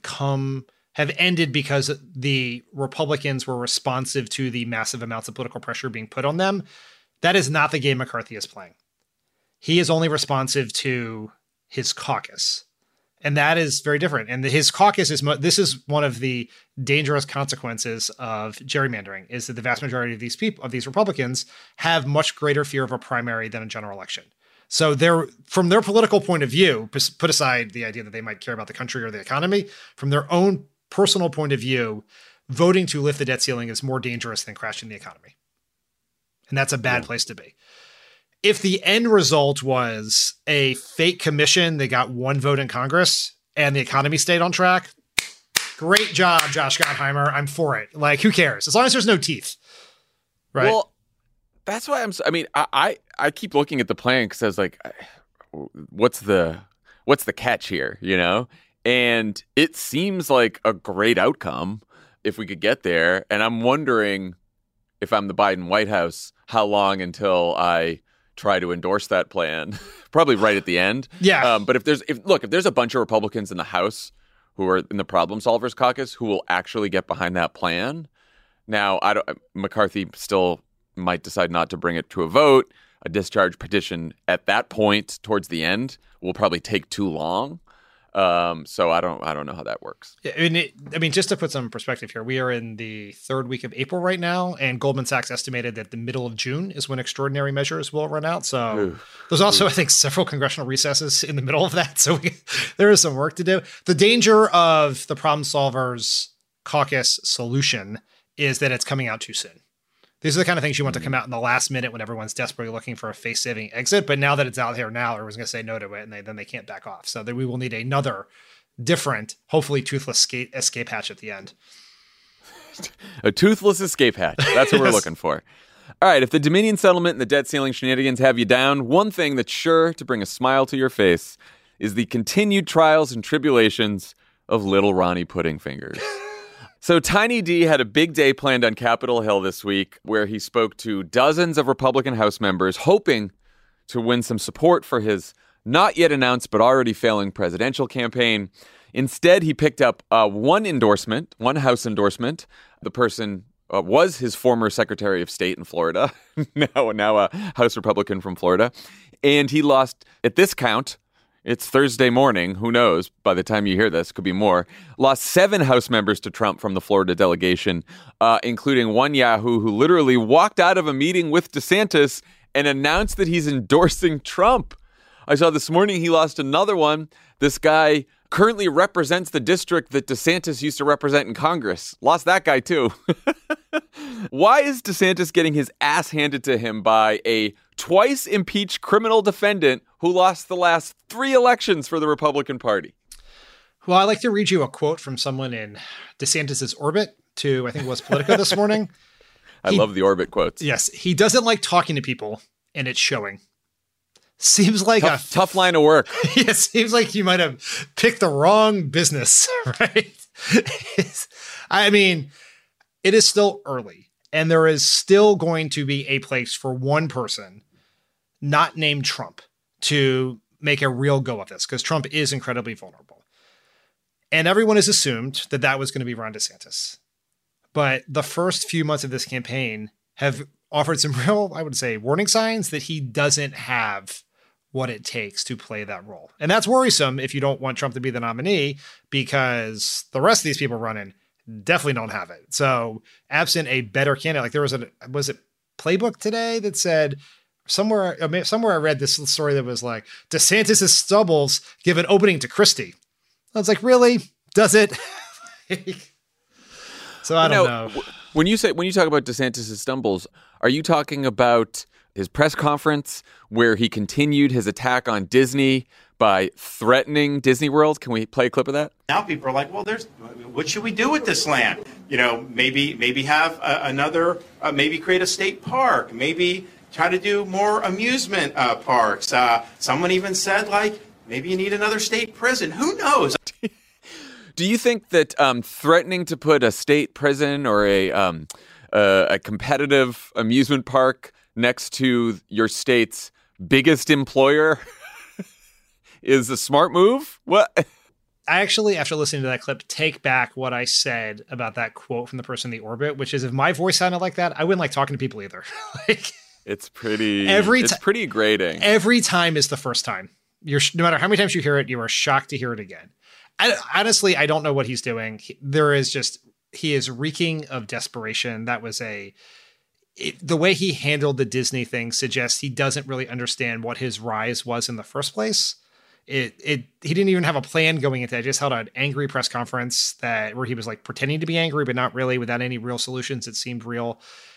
ended because the Republicans were responsive to the massive amounts of political pressure being put on them. That is not the game McCarthy is playing. He is only responsive to his caucus. And that is very different. And his caucus this is one of the dangerous consequences of gerrymandering, is that the vast majority of these Republicans have much greater fear of a primary than a general election. So from their political point of view, put aside the idea that they might care about the country or the economy, from their own personal point of view, voting to lift the debt ceiling is more dangerous than crashing the economy. And that's a bad place to be. If the end result was a fake commission that got one vote in Congress and the economy stayed on track, great job, Josh Gottheimer. I'm for it. Like, who cares? As long as there's no teeth. Right? Well, that's why I keep looking at the plan because I was like, what's the catch here, you know? And it seems like a great outcome if we could get there. And I'm wondering, if I'm the Biden White House, how long until I try to endorse that plan? Probably right at the end. Yeah. But if there's a bunch of Republicans in the House who are in the Problem Solvers Caucus who will actually get behind that plan, now McCarthy still might decide not to bring it to a vote. A discharge petition at that point towards the end will probably take too long. So I don't know how that works. I mean, just to put some perspective here, we are in the third week of April right now, and Goldman Sachs estimated that the middle of June is when extraordinary measures will run out. So there's also, I think, several congressional recesses in the middle of that. So there is some work to do. The danger of the Problem Solvers Caucus solution is that it's coming out too soon. These are the kind of things you want to come out in the last minute when everyone's desperately looking for a face-saving exit. But now that it's out here now, everyone's going to say no to it, and then they can't back off. So then we will need another different, hopefully toothless escape hatch at the end. A toothless escape hatch. That's what we're looking for. All right, if the Dominion settlement and the debt ceiling shenanigans have you down, one thing that's sure to bring a smile to your face is the continued trials and tribulations of little Ronnie Puddingfingers. So Tiny D had a big day planned on Capitol Hill this week where he spoke to dozens of Republican House members hoping to win some support for his not yet announced but already failing presidential campaign. Instead, he picked up one House endorsement. The person was his former Secretary of State in Florida, now a House Republican from Florida. And he lost, at this count, it's Thursday morning. Who knows? By the time you hear this, could be more. Lost 7 House members to Trump from the Florida delegation, including one Yahoo who literally walked out of a meeting with DeSantis and announced that he's endorsing Trump. I saw this morning he lost another one. This guy currently represents the district that DeSantis used to represent in Congress. Lost that guy too. Why is DeSantis getting his ass handed to him by a twice impeached criminal defendant who lost the last 3 elections for the Republican Party? Well, I'd like to read you a quote from someone in DeSantis's orbit to, I think it was Politico this morning. I love the orbit quotes. Yes. He doesn't like talking to people, and it's showing. Seems like a tough line of work. Yeah, seems like you might have picked the wrong business, right? I mean, it is still early, and there is still going to be a place for one person, not named Trump, to make a real go of this, because Trump is incredibly vulnerable. And everyone has assumed that that was going to be Ron DeSantis. But the first few months of this campaign have offered some real, I would say, warning signs that he doesn't have what it takes to play that role. And that's worrisome if you don't want Trump to be the nominee, because the rest of these people running definitely don't have it. So absent a better candidate, like there was a playbook today that said somewhere I read this story that was like, DeSantis' stubbles give an opening to Christie. I was like, really? Does it? So I don't know. When you talk about DeSantis' stumbles, are you talking about his press conference where he continued his attack on Disney by threatening Disney World? Can we play a clip of that? Now people are like, well, what should we do with this maybe have another, maybe create a state park, maybe try to do more amusement parks. Someone even said, like, maybe you need another state prison. Who knows? Do you think that threatening to put a state prison or a competitive amusement park next to your state's biggest employer is a smart move? What? I actually, after listening to that clip, take back what I said about that quote from the person in the orbit, which is if my voice sounded like that, I wouldn't like talking to people either. Like, it's pretty grating. Every time is the first time. No matter how many times you hear it, you are shocked to hear it again. Honestly, I don't know what he's doing. He is reeking of desperation. That was the way he handled the Disney thing suggests he doesn't really understand what his rise was in the first place. He didn't even have a plan going into it. Just held an angry press conference where he was like pretending to be angry, but not really, without any real solutions. It seemed real.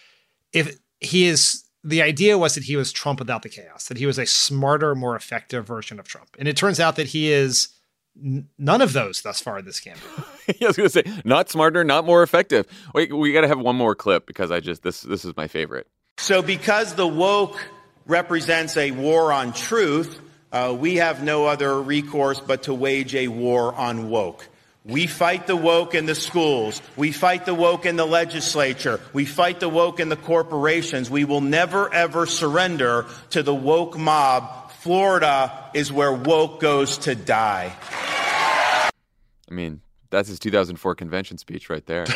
The idea was that he was Trump without the chaos, that he was a smarter, more effective version of Trump. And it turns out that he is none of those thus far this campaign. I was going to say, not smarter, not more effective. Wait, we got to have one more clip because this is my favorite. So because the woke represents a war on truth, we have no other recourse but to wage a war on woke. We fight the woke in the schools. We fight the woke in the legislature. We fight the woke in the corporations. We will never, ever surrender to the woke mob. Florida is where woke goes to die. I mean, that's his 2004 convention speech right there.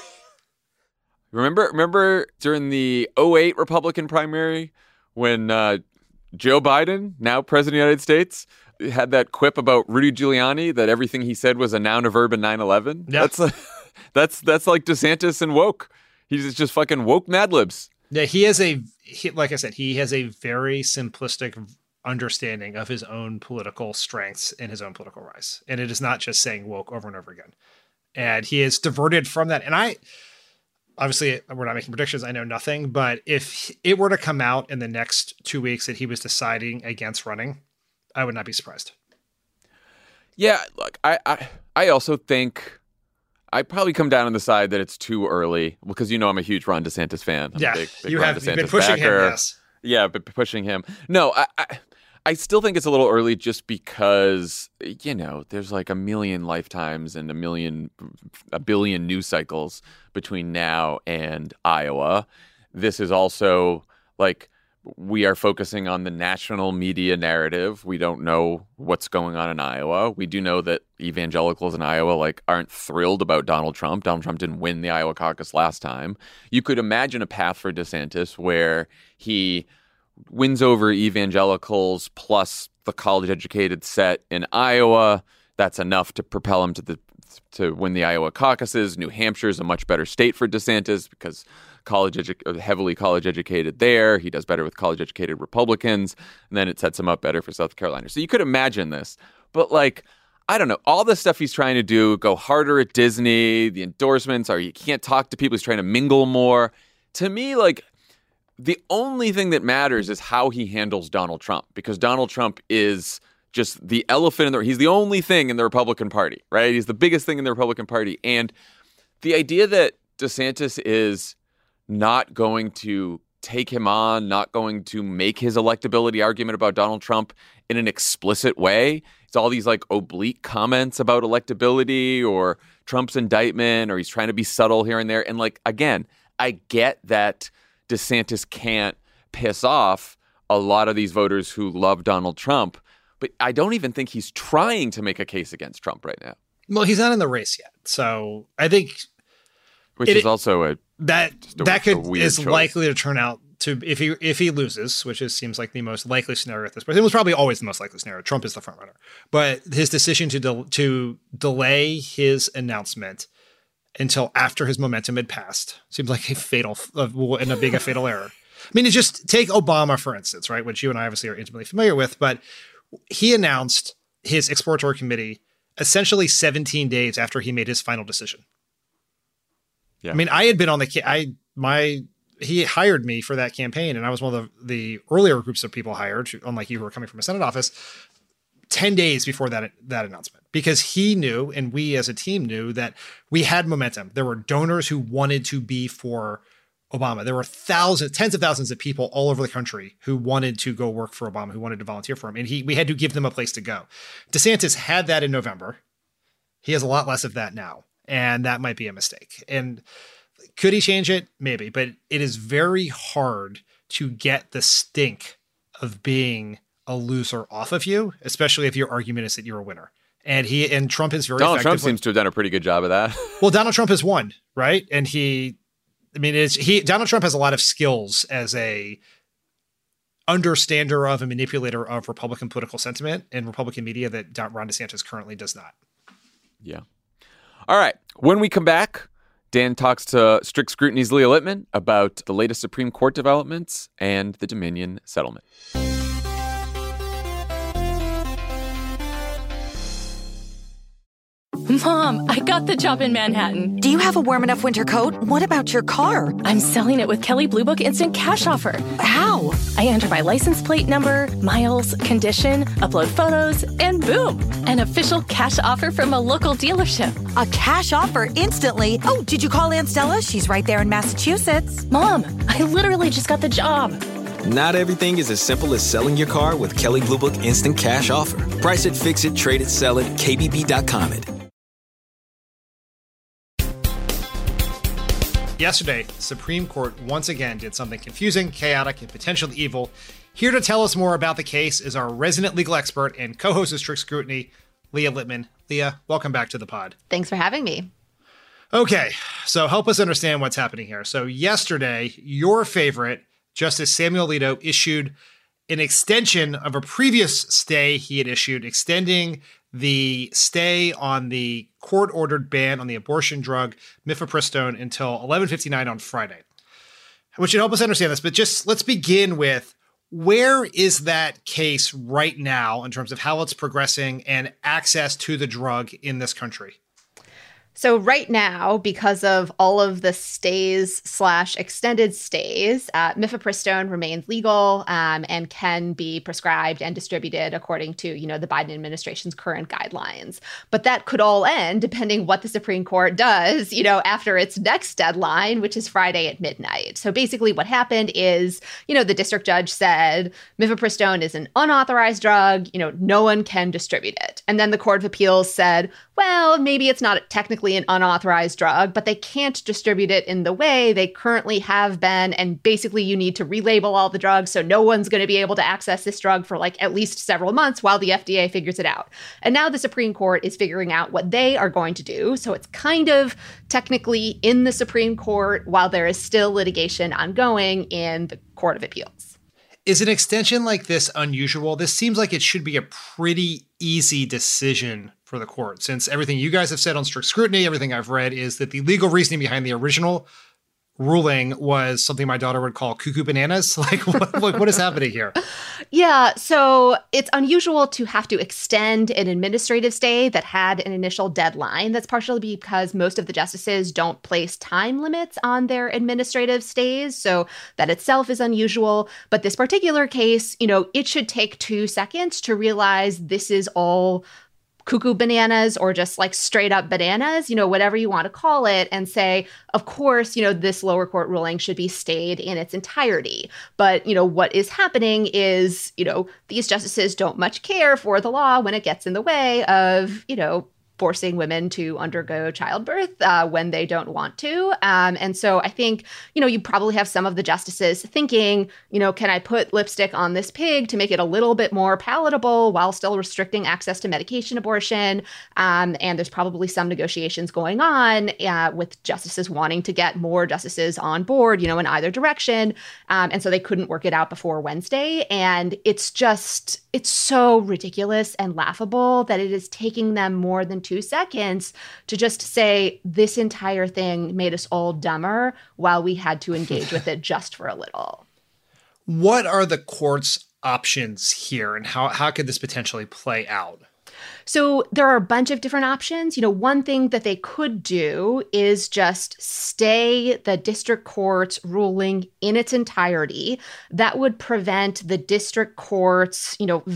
Remember during the 2008 Republican primary when Joe Biden, now president of the United States, had that quip about Rudy Giuliani that everything he said was a noun, a verb, and 9/11. Yeah. That's like DeSantis and woke. He's just fucking woke Mad Libs. Yeah, like I said, he has a very simplistic understanding of his own political strengths and his own political rise. And it is not just saying woke over and over again. And he is diverted from that. And obviously, we're not making predictions. I know nothing. But if it were to come out in the next 2 weeks that he was deciding against running, I would not be surprised. Yeah, look, I also think I probably come down on the side that it's too early because I'm a huge Ron DeSantis fan. I'm a big you've Ron DeSantis been pushing backer. him, yes. Yeah, but pushing him. No, I still think it's a little early just because, there's like a million lifetimes and a billion news cycles between now and Iowa. This is also like we are focusing on the national media narrative. We don't know what's going on in Iowa. We do know that evangelicals in Iowa aren't thrilled about Donald Trump. Donald Trump didn't win the Iowa caucus last time. You could imagine a path for DeSantis where he wins over evangelicals plus the college-educated set in Iowa. That's enough to propel him to win the Iowa caucuses. New Hampshire is a much better state for DeSantis because heavily college-educated there. He does better with college-educated Republicans, and then it sets him up better for South Carolina. So you could imagine this. But, I don't know, all the stuff he's trying to do, go harder at Disney, the endorsements, or you can't talk to people, he's trying to mingle more. To me, the only thing that matters is how he handles Donald Trump, because Donald Trump is just the elephant he's the only thing in the Republican Party, right? He's the biggest thing in the Republican Party. And the idea that DeSantis is not going to take him on, not going to make his electability argument about Donald Trump in an explicit way. It's all these oblique comments about electability or Trump's indictment, or he's trying to be subtle here and there. And again, I get that DeSantis can't piss off a lot of these voters who love Donald Trump, but I don't even think he's trying to make a case against Trump right now. Well, he's not in the race yet. So I think is also that is choice. Likely to turn out to if he loses, which seems like the most likely scenario at this point. It was probably always the most likely scenario. Trump is the front runner, but his decision to delay his announcement until after his momentum had passed seems like will end up being a fatal error. I mean, just take Obama, for instance, right? Which you and I obviously are intimately familiar with, but he announced his exploratory committee essentially 17 days after he made his final decision. Yeah. I mean, I had been on he hired me for that campaign, and I was one of the earlier groups of people hired, unlike you who were coming from a Senate office, 10 days before that announcement, because he knew, and we as a team knew, that we had momentum. There were donors who wanted to be for Obama. There were tens of thousands of people all over the country who wanted to go work for Obama, who wanted to volunteer for him. And we had to give them a place to go. DeSantis had that in November. He has a lot less of that now. And that might be a mistake. And could he change it? Maybe. But it is very hard to get the stink of being a loser off of you, especially if your argument is that you're a winner. And Trump is very Donald Trump effective. seems to have done a pretty good job of that. Well, Donald Trump has won, right? And Donald Trump has a lot of skills as a understander of and manipulator of Republican political sentiment and Republican media that Ron DeSantis currently does not. Yeah. All right. When we come back, Dan talks to Strict Scrutiny's Leah Littman about the latest Supreme Court developments and the Dominion settlement. Mom, I got the job in Manhattan. Do you have a warm enough winter coat? What about your car? I'm selling it with Kelley Blue Book Instant Cash Offer. How? I enter my license plate number, miles, condition, upload photos, and boom, an official cash offer from a local dealership. A cash offer instantly? Oh, did you call Aunt Stella? She's right there in Massachusetts. Mom, I literally just got the job. Not everything is as simple as selling your car with Kelley Blue Book Instant Cash Offer. Price it, fix it, trade it, sell it, KBB.com it. Yesterday, the Supreme Court once again did something confusing, chaotic, and potentially evil. Here to tell us more about the case is our resident legal expert and co-host of Strict Scrutiny, Leah Littman. Leah, welcome back to the pod. Thanks for having me. Okay, so help us understand what's happening here. So yesterday, your favorite, Justice Samuel Alito, issued an extension of a previous stay he had issued, extending the stay on the court-ordered ban on the abortion drug mifepristone until 11:59 on Friday. Which should help us understand this, but just let's begin with where is that case right now in terms of how it's progressing and access to the drug in this country? So right now, because of all of the stays/extended stays, mifepristone remains legal and can be prescribed and distributed according to, the Biden administration's current guidelines. But that could all end depending what the Supreme Court does, after its next deadline, which is Friday at midnight. So basically what happened is, the district judge said mifepristone is an unauthorized drug, no one can distribute it. And then the Court of Appeals said, well, maybe it's not technically an unauthorized drug, but they can't distribute it in the way they currently have been. And basically, you need to relabel all the drugs. So no one's going to be able to access this drug for at least several months while the FDA figures it out. And now the Supreme Court is figuring out what they are going to do. So it's kind of technically in the Supreme Court while there is still litigation ongoing in the Court of Appeals. Is an extension like this unusual? This seems like it should be a pretty easy decision for the court, since everything you guys have said on Strict Scrutiny, everything I've read, is that the legal reasoning behind the original ruling was something my daughter would call cuckoo bananas. What is happening here? Yeah, so it's unusual to have to extend an administrative stay that had an initial deadline. That's partially because most of the justices don't place time limits on their administrative stays, so that itself is unusual. But this particular case, it should take 2 seconds to realize this is all cuckoo bananas or just straight up bananas, whatever you want to call it, and say, of course, this lower court ruling should be stayed in its entirety. But, what is happening is, these justices don't much care for the law when it gets in the way of, forcing women to undergo childbirth when they don't want to. And so I think, you probably have some of the justices thinking, can I put lipstick on this pig to make it a little bit more palatable while still restricting access to medication abortion? And there's probably some negotiations going on with justices wanting to get more justices on board, in either direction. And so they couldn't work it out before Wednesday. And it's so ridiculous and laughable that it is taking them more than 2 seconds to just say this entire thing made us all dumber while we had to engage with it just for a little. What are the court's options here, and how could this potentially play out? So there are a bunch of different options. One thing that they could do is just stay the district court's ruling in its entirety. That would prevent the district court's,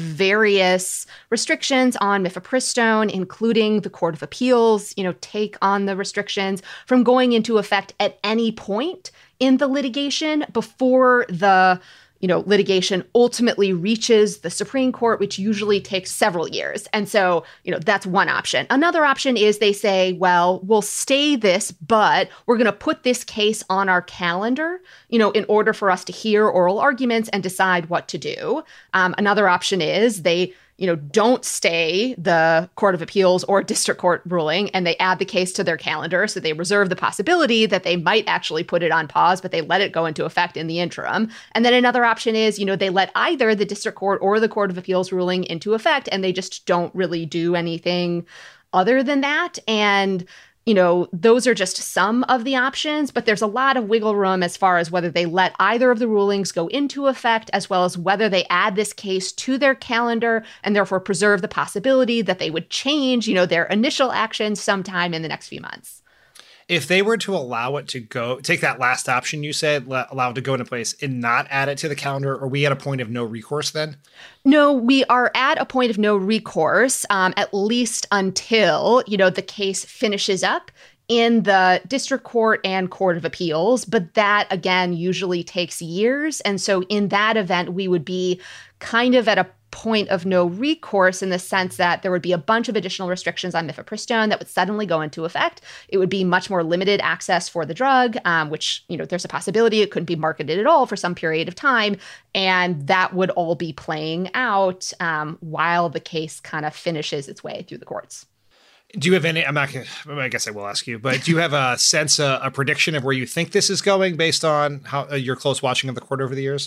various restrictions on mifepristone, including the Court of Appeals, take on the restrictions from going into effect at any point in the litigation before the litigation ultimately reaches the Supreme Court, which usually takes several years. And so, that's one option. Another option is they say, well, we'll stay this, but we're going to put this case on our calendar, in order for us to hear oral arguments and decide what to do. Another option is they don't stay the Court of Appeals or district court ruling, and they add the case to their calendar. So they reserve the possibility that they might actually put it on pause, but they let it go into effect in the interim. And then another option is, they let either the district court or the Court of Appeals ruling into effect, and they just don't really do anything other than that. And those are just some of the options, but there's a lot of wiggle room as far as whether they let either of the rulings go into effect, as well as whether they add this case to their calendar and therefore preserve the possibility that they would change, their initial actions sometime in the next few months. If they were to allow it to go, take that last option you said, allow it to go into place and not add it to the calendar, are we at a point of no recourse then? No, we are at a point of no recourse, at least until, the case finishes up in the district court and Court of Appeals. But that, again, usually takes years. And so in that event, we would be kind of at a point of no recourse in the sense that there would be a bunch of additional restrictions on mifepristone that would suddenly go into effect. It would be much more limited access for the drug, which, there's a possibility it couldn't be marketed at all for some period of time. And that would all be playing out while the case kind of finishes its way through the courts. Do you have any, I guess I will ask you, but do you have a sense, a prediction of where you think this is going based on how your close watching of the court over the years?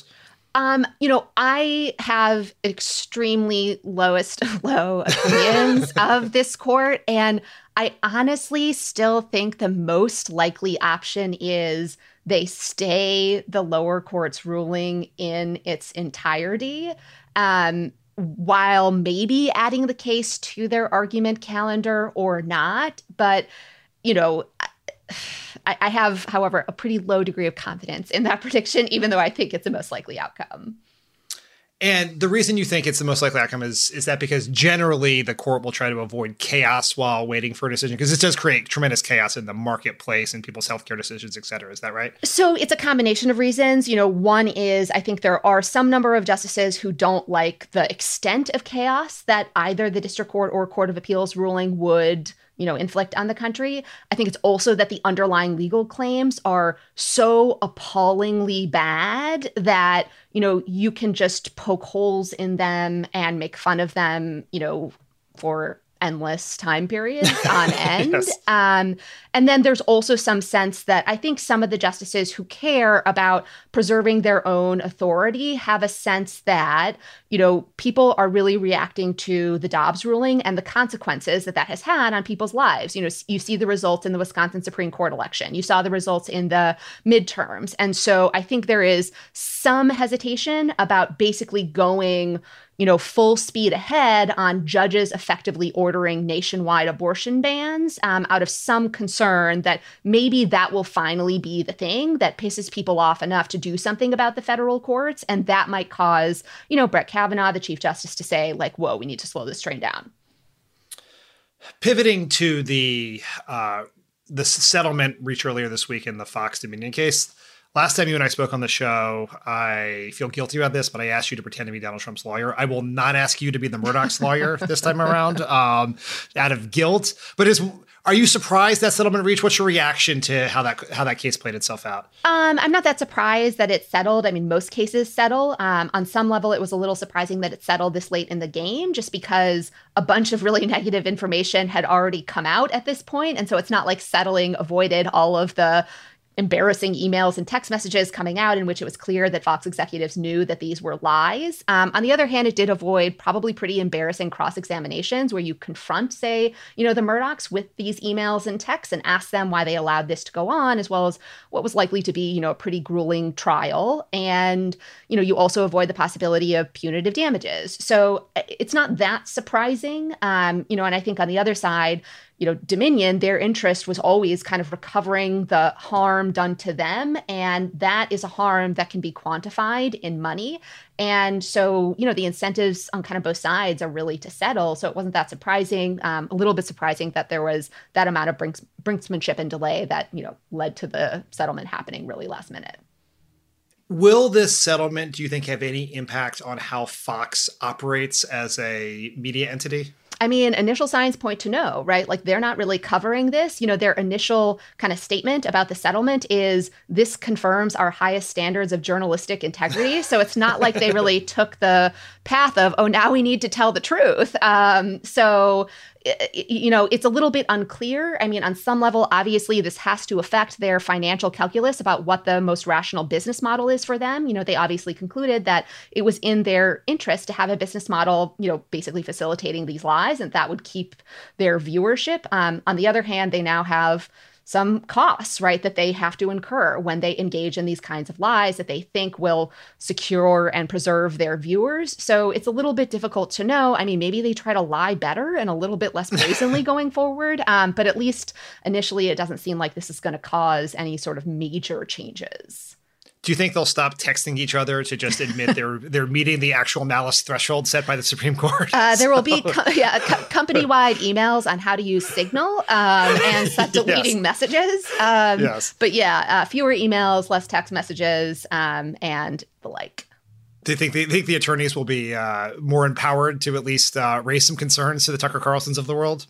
I have extremely low opinions of this court. And I honestly still think the most likely option is they stay the lower court's ruling in its entirety, while maybe adding the case to their argument calendar or not. But, I have, however, a pretty low degree of confidence in that prediction, even though I think it's the most likely outcome. And the reason you think it's the most likely outcome is that because generally the court will try to avoid chaos while waiting for a decision? Because it does create tremendous chaos in the marketplace and people's healthcare decisions, et cetera. Is that right? So it's a combination of reasons. One is I think there are some number of justices who don't like the extent of chaos that either the district court or Court of Appeals ruling would inflict on the country. I think it's also that the underlying legal claims are so appallingly bad that, you can just poke holes in them and make fun of them, for endless time periods on end. Yes. And then there's also some sense that I think some of the justices who care about preserving their own authority have a sense that, people are really reacting to the Dobbs ruling and the consequences that has had on people's lives. You see the results in the Wisconsin Supreme Court election. You saw the results in the midterms. And so I think there is some hesitation about basically going full speed ahead on judges effectively ordering nationwide abortion bans out of some concern that maybe that will finally be the thing that pisses people off enough to do something about the federal courts. And that might cause, Brett Kavanaugh, the Chief Justice, to say, like, whoa, we need to slow this train down. Pivoting to the settlement reached earlier this week in the Fox Dominion case. Last time you and I spoke on the show, I feel guilty about this, but I asked you to pretend to be Donald Trump's lawyer. I will not ask you to be the Murdoch's lawyer this time around, out of guilt. But are you surprised that settlement reached? What's your reaction to how that case played itself out? I'm not that surprised that it settled. I mean, most cases settle. On some level, it was a little surprising that it settled this late in the game, just because a bunch of really negative information had already come out at this point. And so it's not like settling avoided all of the embarrassing emails and text messages coming out in which it was clear that Fox executives knew that these were lies. On the other hand, it did avoid probably pretty embarrassing cross-examinations where you confront, say, the Murdochs with these emails and texts and ask them why they allowed this to go on, as well as what was likely to be, a pretty grueling trial. And, you also avoid the possibility of punitive damages. So it's not that surprising. And I think on the other side, Dominion, their interest was always kind of recovering the harm done to them. And that is a harm that can be quantified in money. And so, the incentives on kind of both sides are really to settle. So it wasn't that surprising, a little bit surprising that there was that amount of brinksmanship and delay that, led to the settlement happening really last minute. Will this settlement, do you think, have any impact on how Fox operates as a media entity? I mean, initial signs point to no, right? Like they're not really covering this. Their initial kind of statement about the settlement is this confirms our highest standards of journalistic integrity. So it's not like they really took the path of, oh, now we need to tell the truth. It's a little bit unclear. I mean, on some level, obviously, this has to affect their financial calculus about what the most rational business model is for them. They obviously concluded that it was in their interest to have a business model, basically facilitating these lies, and that would keep their viewership. On the other hand, they now have some costs, right, that they have to incur when they engage in these kinds of lies that they think will secure and preserve their viewers. So it's a little bit difficult to know. I mean, maybe they try to lie better and a little bit less brazenly going forward. But at least initially, it doesn't seem like this is going to cause any sort of major changes. Do you think they'll stop texting each other to just admit they're meeting the actual malice threshold set by the Supreme Court? There will be company-wide emails on how to use Signal and stop deleting messages. Yes. But fewer emails, less text messages, and the like. Do you think the attorneys will be more empowered to at least raise some concerns to the Tucker Carlsons of the world?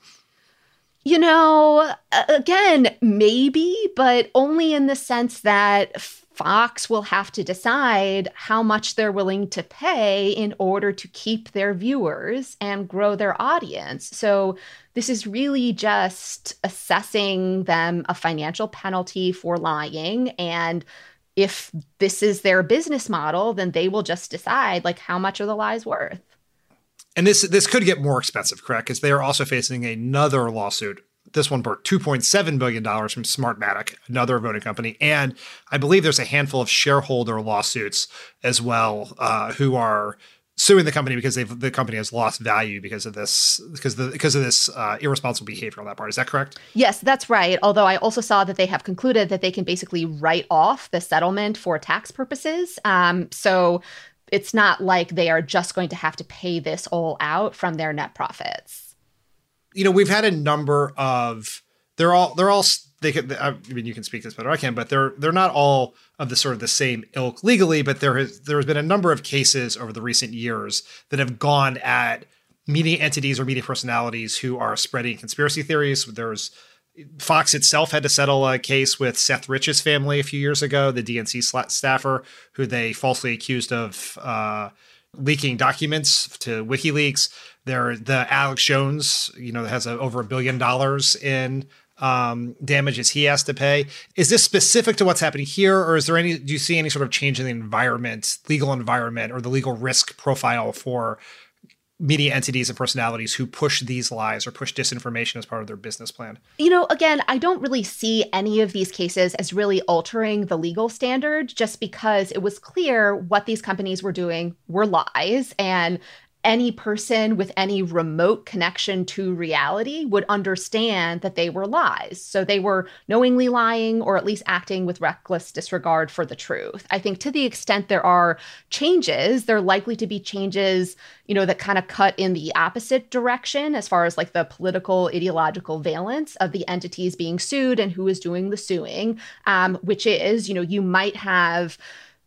Again, maybe, but only in the sense that Fox will have to decide how much they're willing to pay in order to keep their viewers and grow their audience. So this is really just assessing them a financial penalty for lying. And if this is their business model, then they will just decide, how much are the lies worth? And this could get more expensive, correct? Because they are also facing another lawsuit. This one for $2.7 billion from Smartmatic, another voting company. And I believe there's a handful of shareholder lawsuits as well who are suing the company because the company has lost value because of this irresponsible behavior on that part. Is that correct? Yes, that's right. Although I also saw that they have concluded that they can basically write off the settlement for tax purposes. So it's not like they are just going to have to pay this all out from their net profits. We've had a number of you can speak this better I can, but they're not all of the sort of the same ilk legally, but there has been a number of cases over the recent years that have gone at media entities or media personalities who are spreading conspiracy theories. Fox itself had to settle a case with Seth Rich's family a few years ago, the DNC staffer who they falsely accused of leaking documents to WikiLeaks. The Alex Jones, has over $1 billion in damages he has to pay. Is this specific to what's happening here, or do you see any sort of change in the legal environment, or the legal risk profile for media entities and personalities who push these lies or push disinformation as part of their business plan? Again, I don't really see any of these cases as really altering the legal standard, just because it was clear what these companies were doing were lies, and any person with any remote connection to reality would understand that they were lies. So they were knowingly lying, or at least acting with reckless disregard for the truth. I think to the extent there are changes, they're likely to be changes, that kind of cut in the opposite direction as far as the political ideological valence of the entities being sued and who is doing the suing, which is, you might have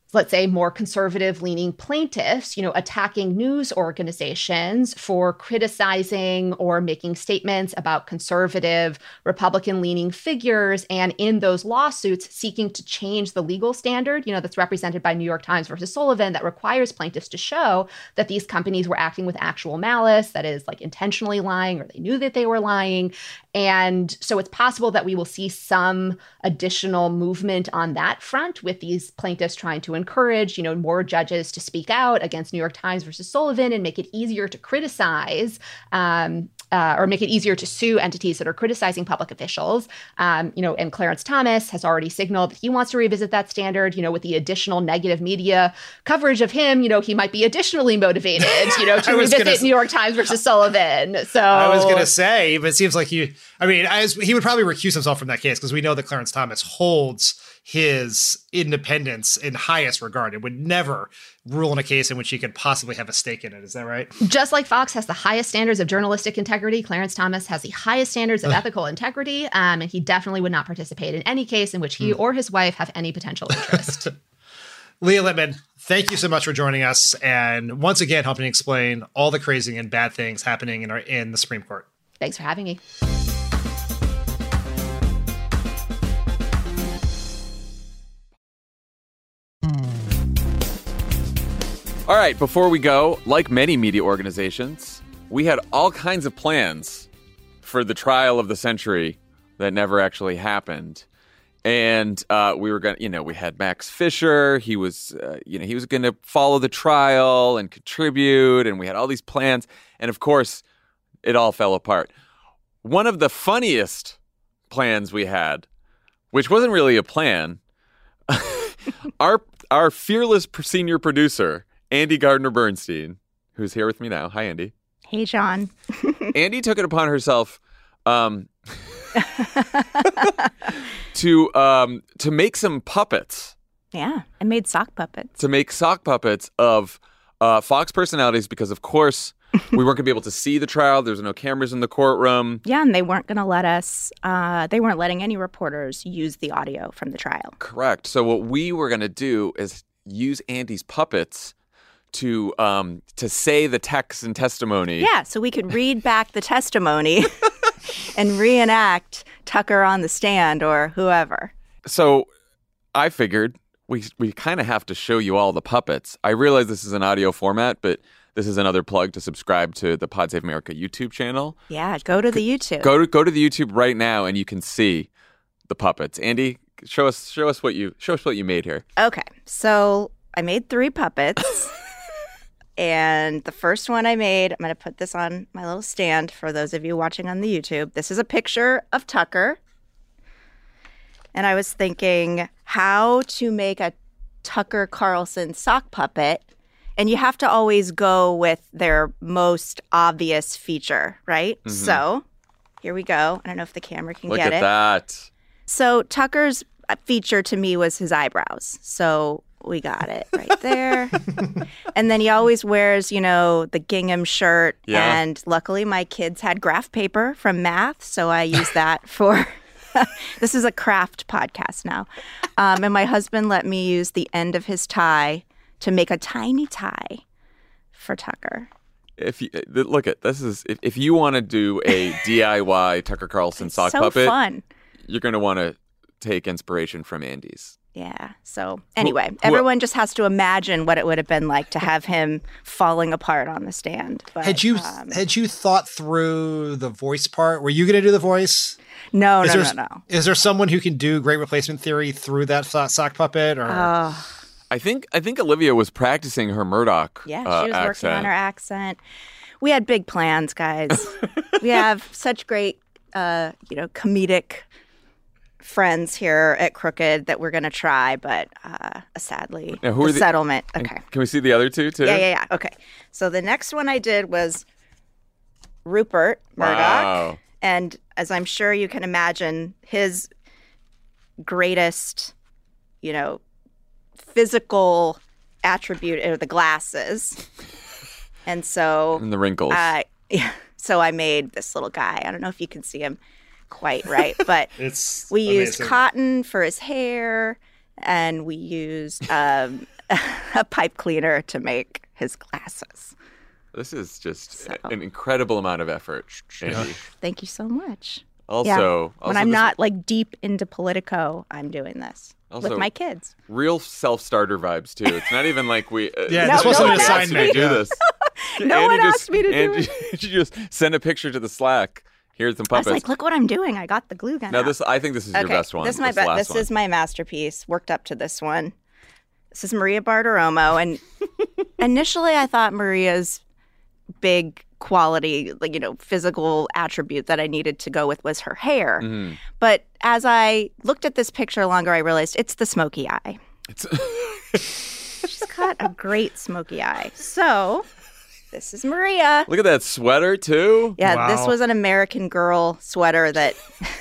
let's say, more conservative-leaning plaintiffs, attacking news organizations for criticizing or making statements about conservative, Republican-leaning figures, and in those lawsuits seeking to change the legal standard, that's represented by New York Times versus Sullivan, that requires plaintiffs to show that these companies were acting with actual malice, that is, like intentionally lying, or they knew that they were lying. And so it's possible that we will see some additional movement on that front, with these plaintiffs trying to encourage, more judges to speak out against New York Times versus Sullivan and make it easier to criticize or make it easier to sue entities that are criticizing public officials. And Clarence Thomas has already signaled that he wants to revisit that standard. With the additional negative media coverage of him, he might be additionally motivated, to revisit New York Times versus Sullivan. So I was going to say, but it seems like he would probably recuse himself from that case, because we know that Clarence Thomas holds his independence in highest regard. It would never rule in a case in which he could possibly have a stake in it. Is that right? Just like Fox has the highest standards of journalistic integrity, Clarence Thomas has the highest standards of ethical integrity, and he definitely would not participate in any case in which he or his wife have any potential interest. Leah Lippman, thank you so much for joining us, and once again helping explain all the crazy and bad things happening in the Supreme Court. Thanks for having me. All right, before we go, like many media organizations, we had all kinds of plans for the trial of the century that never actually happened. And we were going to, we had Max Fisher. He was, he was going to follow the trial and contribute. And we had all these plans. And of course, it all fell apart. One of the funniest plans we had, which wasn't really a plan, our fearless senior producer, Andy Gardner-Bernstein, who's here with me now. Hi, Andy. Hey, John. Andy took it upon herself to make some puppets. Yeah, I made sock puppets. To make sock puppets of Fox personalities, because, of course, we weren't going to be able to see the trial. There was no cameras in the courtroom. Yeah, and they weren't going to let us, they weren't letting any reporters use the audio from the trial. Correct. So what we were going to do is use Andy's puppets to say the text and testimony. Yeah, so we could read back the testimony and reenact Tucker on the stand or whoever. So I figured we kind of have to show you all the puppets. I realize this is an audio format, but this is another plug to subscribe to the Pod Save America YouTube channel. Yeah, go to the YouTube. Go to the YouTube right now, and you can see the puppets. Andy, show us what you made here. Okay, so I made 3 puppets. And the first one I made, I'm going to put this on my little stand for those of you watching on the YouTube. This is a picture of Tucker. And I was thinking how to make a Tucker Carlson sock puppet. And you have to always go with their most obvious feature, right? Mm-hmm. So here we go. I don't know if the camera can get it. Look at that. So Tucker's feature to me was his eyebrows. So we got it right there. And then he always wears, the gingham shirt. Yeah. And luckily my kids had graph paper from math. So I used that for, this is a craft podcast now. And my husband let me use the end of his tie to make a tiny tie for Tucker. If you want to do a DIY Tucker Carlson sock puppet, fun. You're going to want to take inspiration from Andy's. Yeah. So anyway, everyone just has to imagine what it would have been like to have him falling apart on the stand. But, had you thought through the voice part? Were you going to do the voice? No. Is there someone who can do great replacement theory through that sock puppet? Or I think Olivia was practicing her Murdoch. Yeah, she was working on her accent. We had big plans, guys. We have such great, comedic friends here at Crooked that we're going to try, but sadly, the settlement. Okay. Can we see the other two, too? Yeah. Okay. So the next one I did was Rupert Murdoch. Wow. And as I'm sure you can imagine, his greatest, physical attribute are the glasses. And so... And the wrinkles. So I made this little guy. I don't know if you can see him quite right, but it's we amazing. Used cotton for his hair, and we used a pipe cleaner to make his glasses. This is just an incredible amount of effort, Andy. Thank you so much. Also, when I'm not like deep into Politico, I'm doing this with my kids. Real self-starter vibes too. It's not even like we. This wasn't an assignment. Do this. No one asked me to do it. You just send a picture to the Slack. Here's some puppets. I was like, look what I'm doing. I got the glue gun. Now I think this is your best one. This is my masterpiece. Worked up to this one. This is Maria Bartiromo, and initially I thought Maria's big quality, like, physical attribute that I needed to go with was her hair. Mm. But as I looked at this picture longer, I realized it's the smoky eye. She's got a great smoky eye. So this is Maria. Look at that sweater too. Yeah, wow. This was an American Girl sweater that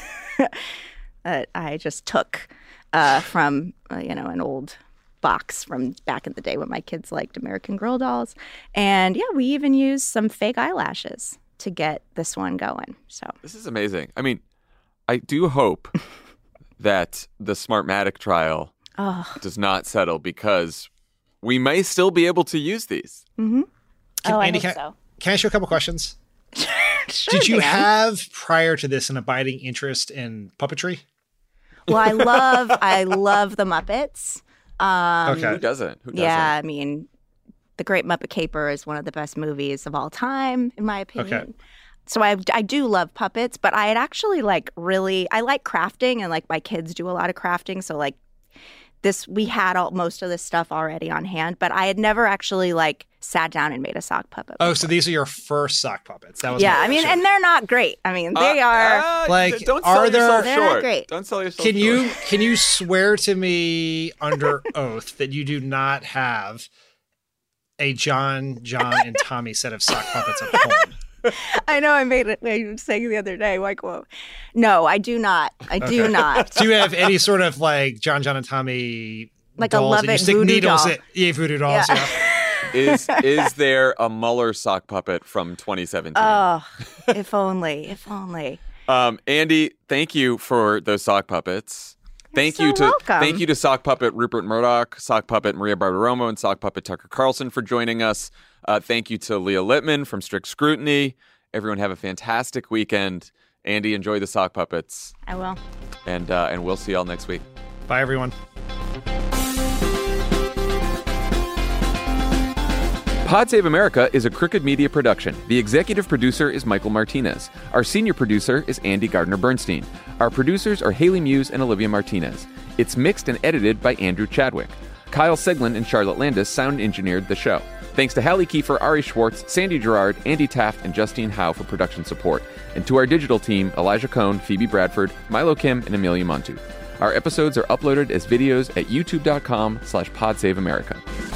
I just took from an old box from back in the day when my kids liked American Girl dolls. And yeah, we even used some fake eyelashes to get this one going. So this is amazing. I mean, I do hope that the Smartmatic trial does not settle, because we may still be able to use these. Mm-hmm. Andy, I hope so. Can I ask you a couple questions? Sure, Did you Dan. have, prior to this, an abiding interest in puppetry? Well, I love the Muppets. Who doesn't? Yeah, I mean, The Great Muppet Caper is one of the best movies of all time, in my opinion. Okay. So I do love puppets, but I had actually I like crafting, and my kids do a lot of crafting. So we had most of this stuff already on hand, but I had never actually sat down and made a sock puppet before. Oh, so these are your first sock puppets. That was and they're not great. I mean, they are don't sell yourself they're short. not great. Don't sell yourself Can short. Can you swear to me under oath that you do not have a John, and Tommy set of sock puppets at home? I know I made it. I was saying the other day, whoa. No, I do not. I do not. Do you have any sort of John, and Tommy like dolls a Love that you It stick voodoo needles doll? Yeah, voodoo dolls. Yeah. Yeah. Is there a Mueller sock puppet from 2017? Oh, if only. Andy, thank you for those sock puppets. Thank you to sock puppet Rupert Murdoch, sock puppet Maria Bartiromo, and sock puppet Tucker Carlson for joining us. Thank you to Leah Littman from Strict Scrutiny. Everyone have a fantastic weekend. Andy, enjoy the sock puppets. I will. And we'll see y'all next week. Bye, everyone. Pod Save America is a Crooked Media production. The executive producer is Michael Martinez. Our senior producer is Andy Gardner-Bernstein. Our producers are Haley Muse and Olivia Martinez. It's mixed and edited by Andrew Chadwick. Kyle Seglin and Charlotte Landis sound engineered the show. Thanks to Hallie Kiefer, Ari Schwartz, Sandy Gerard, Andy Taft, and Justine Howe for production support. And to our digital team, Elijah Cohn, Phoebe Bradford, Milo Kim, and Amelia Montu. Our episodes are uploaded as videos at youtube.com/podsaveamerica.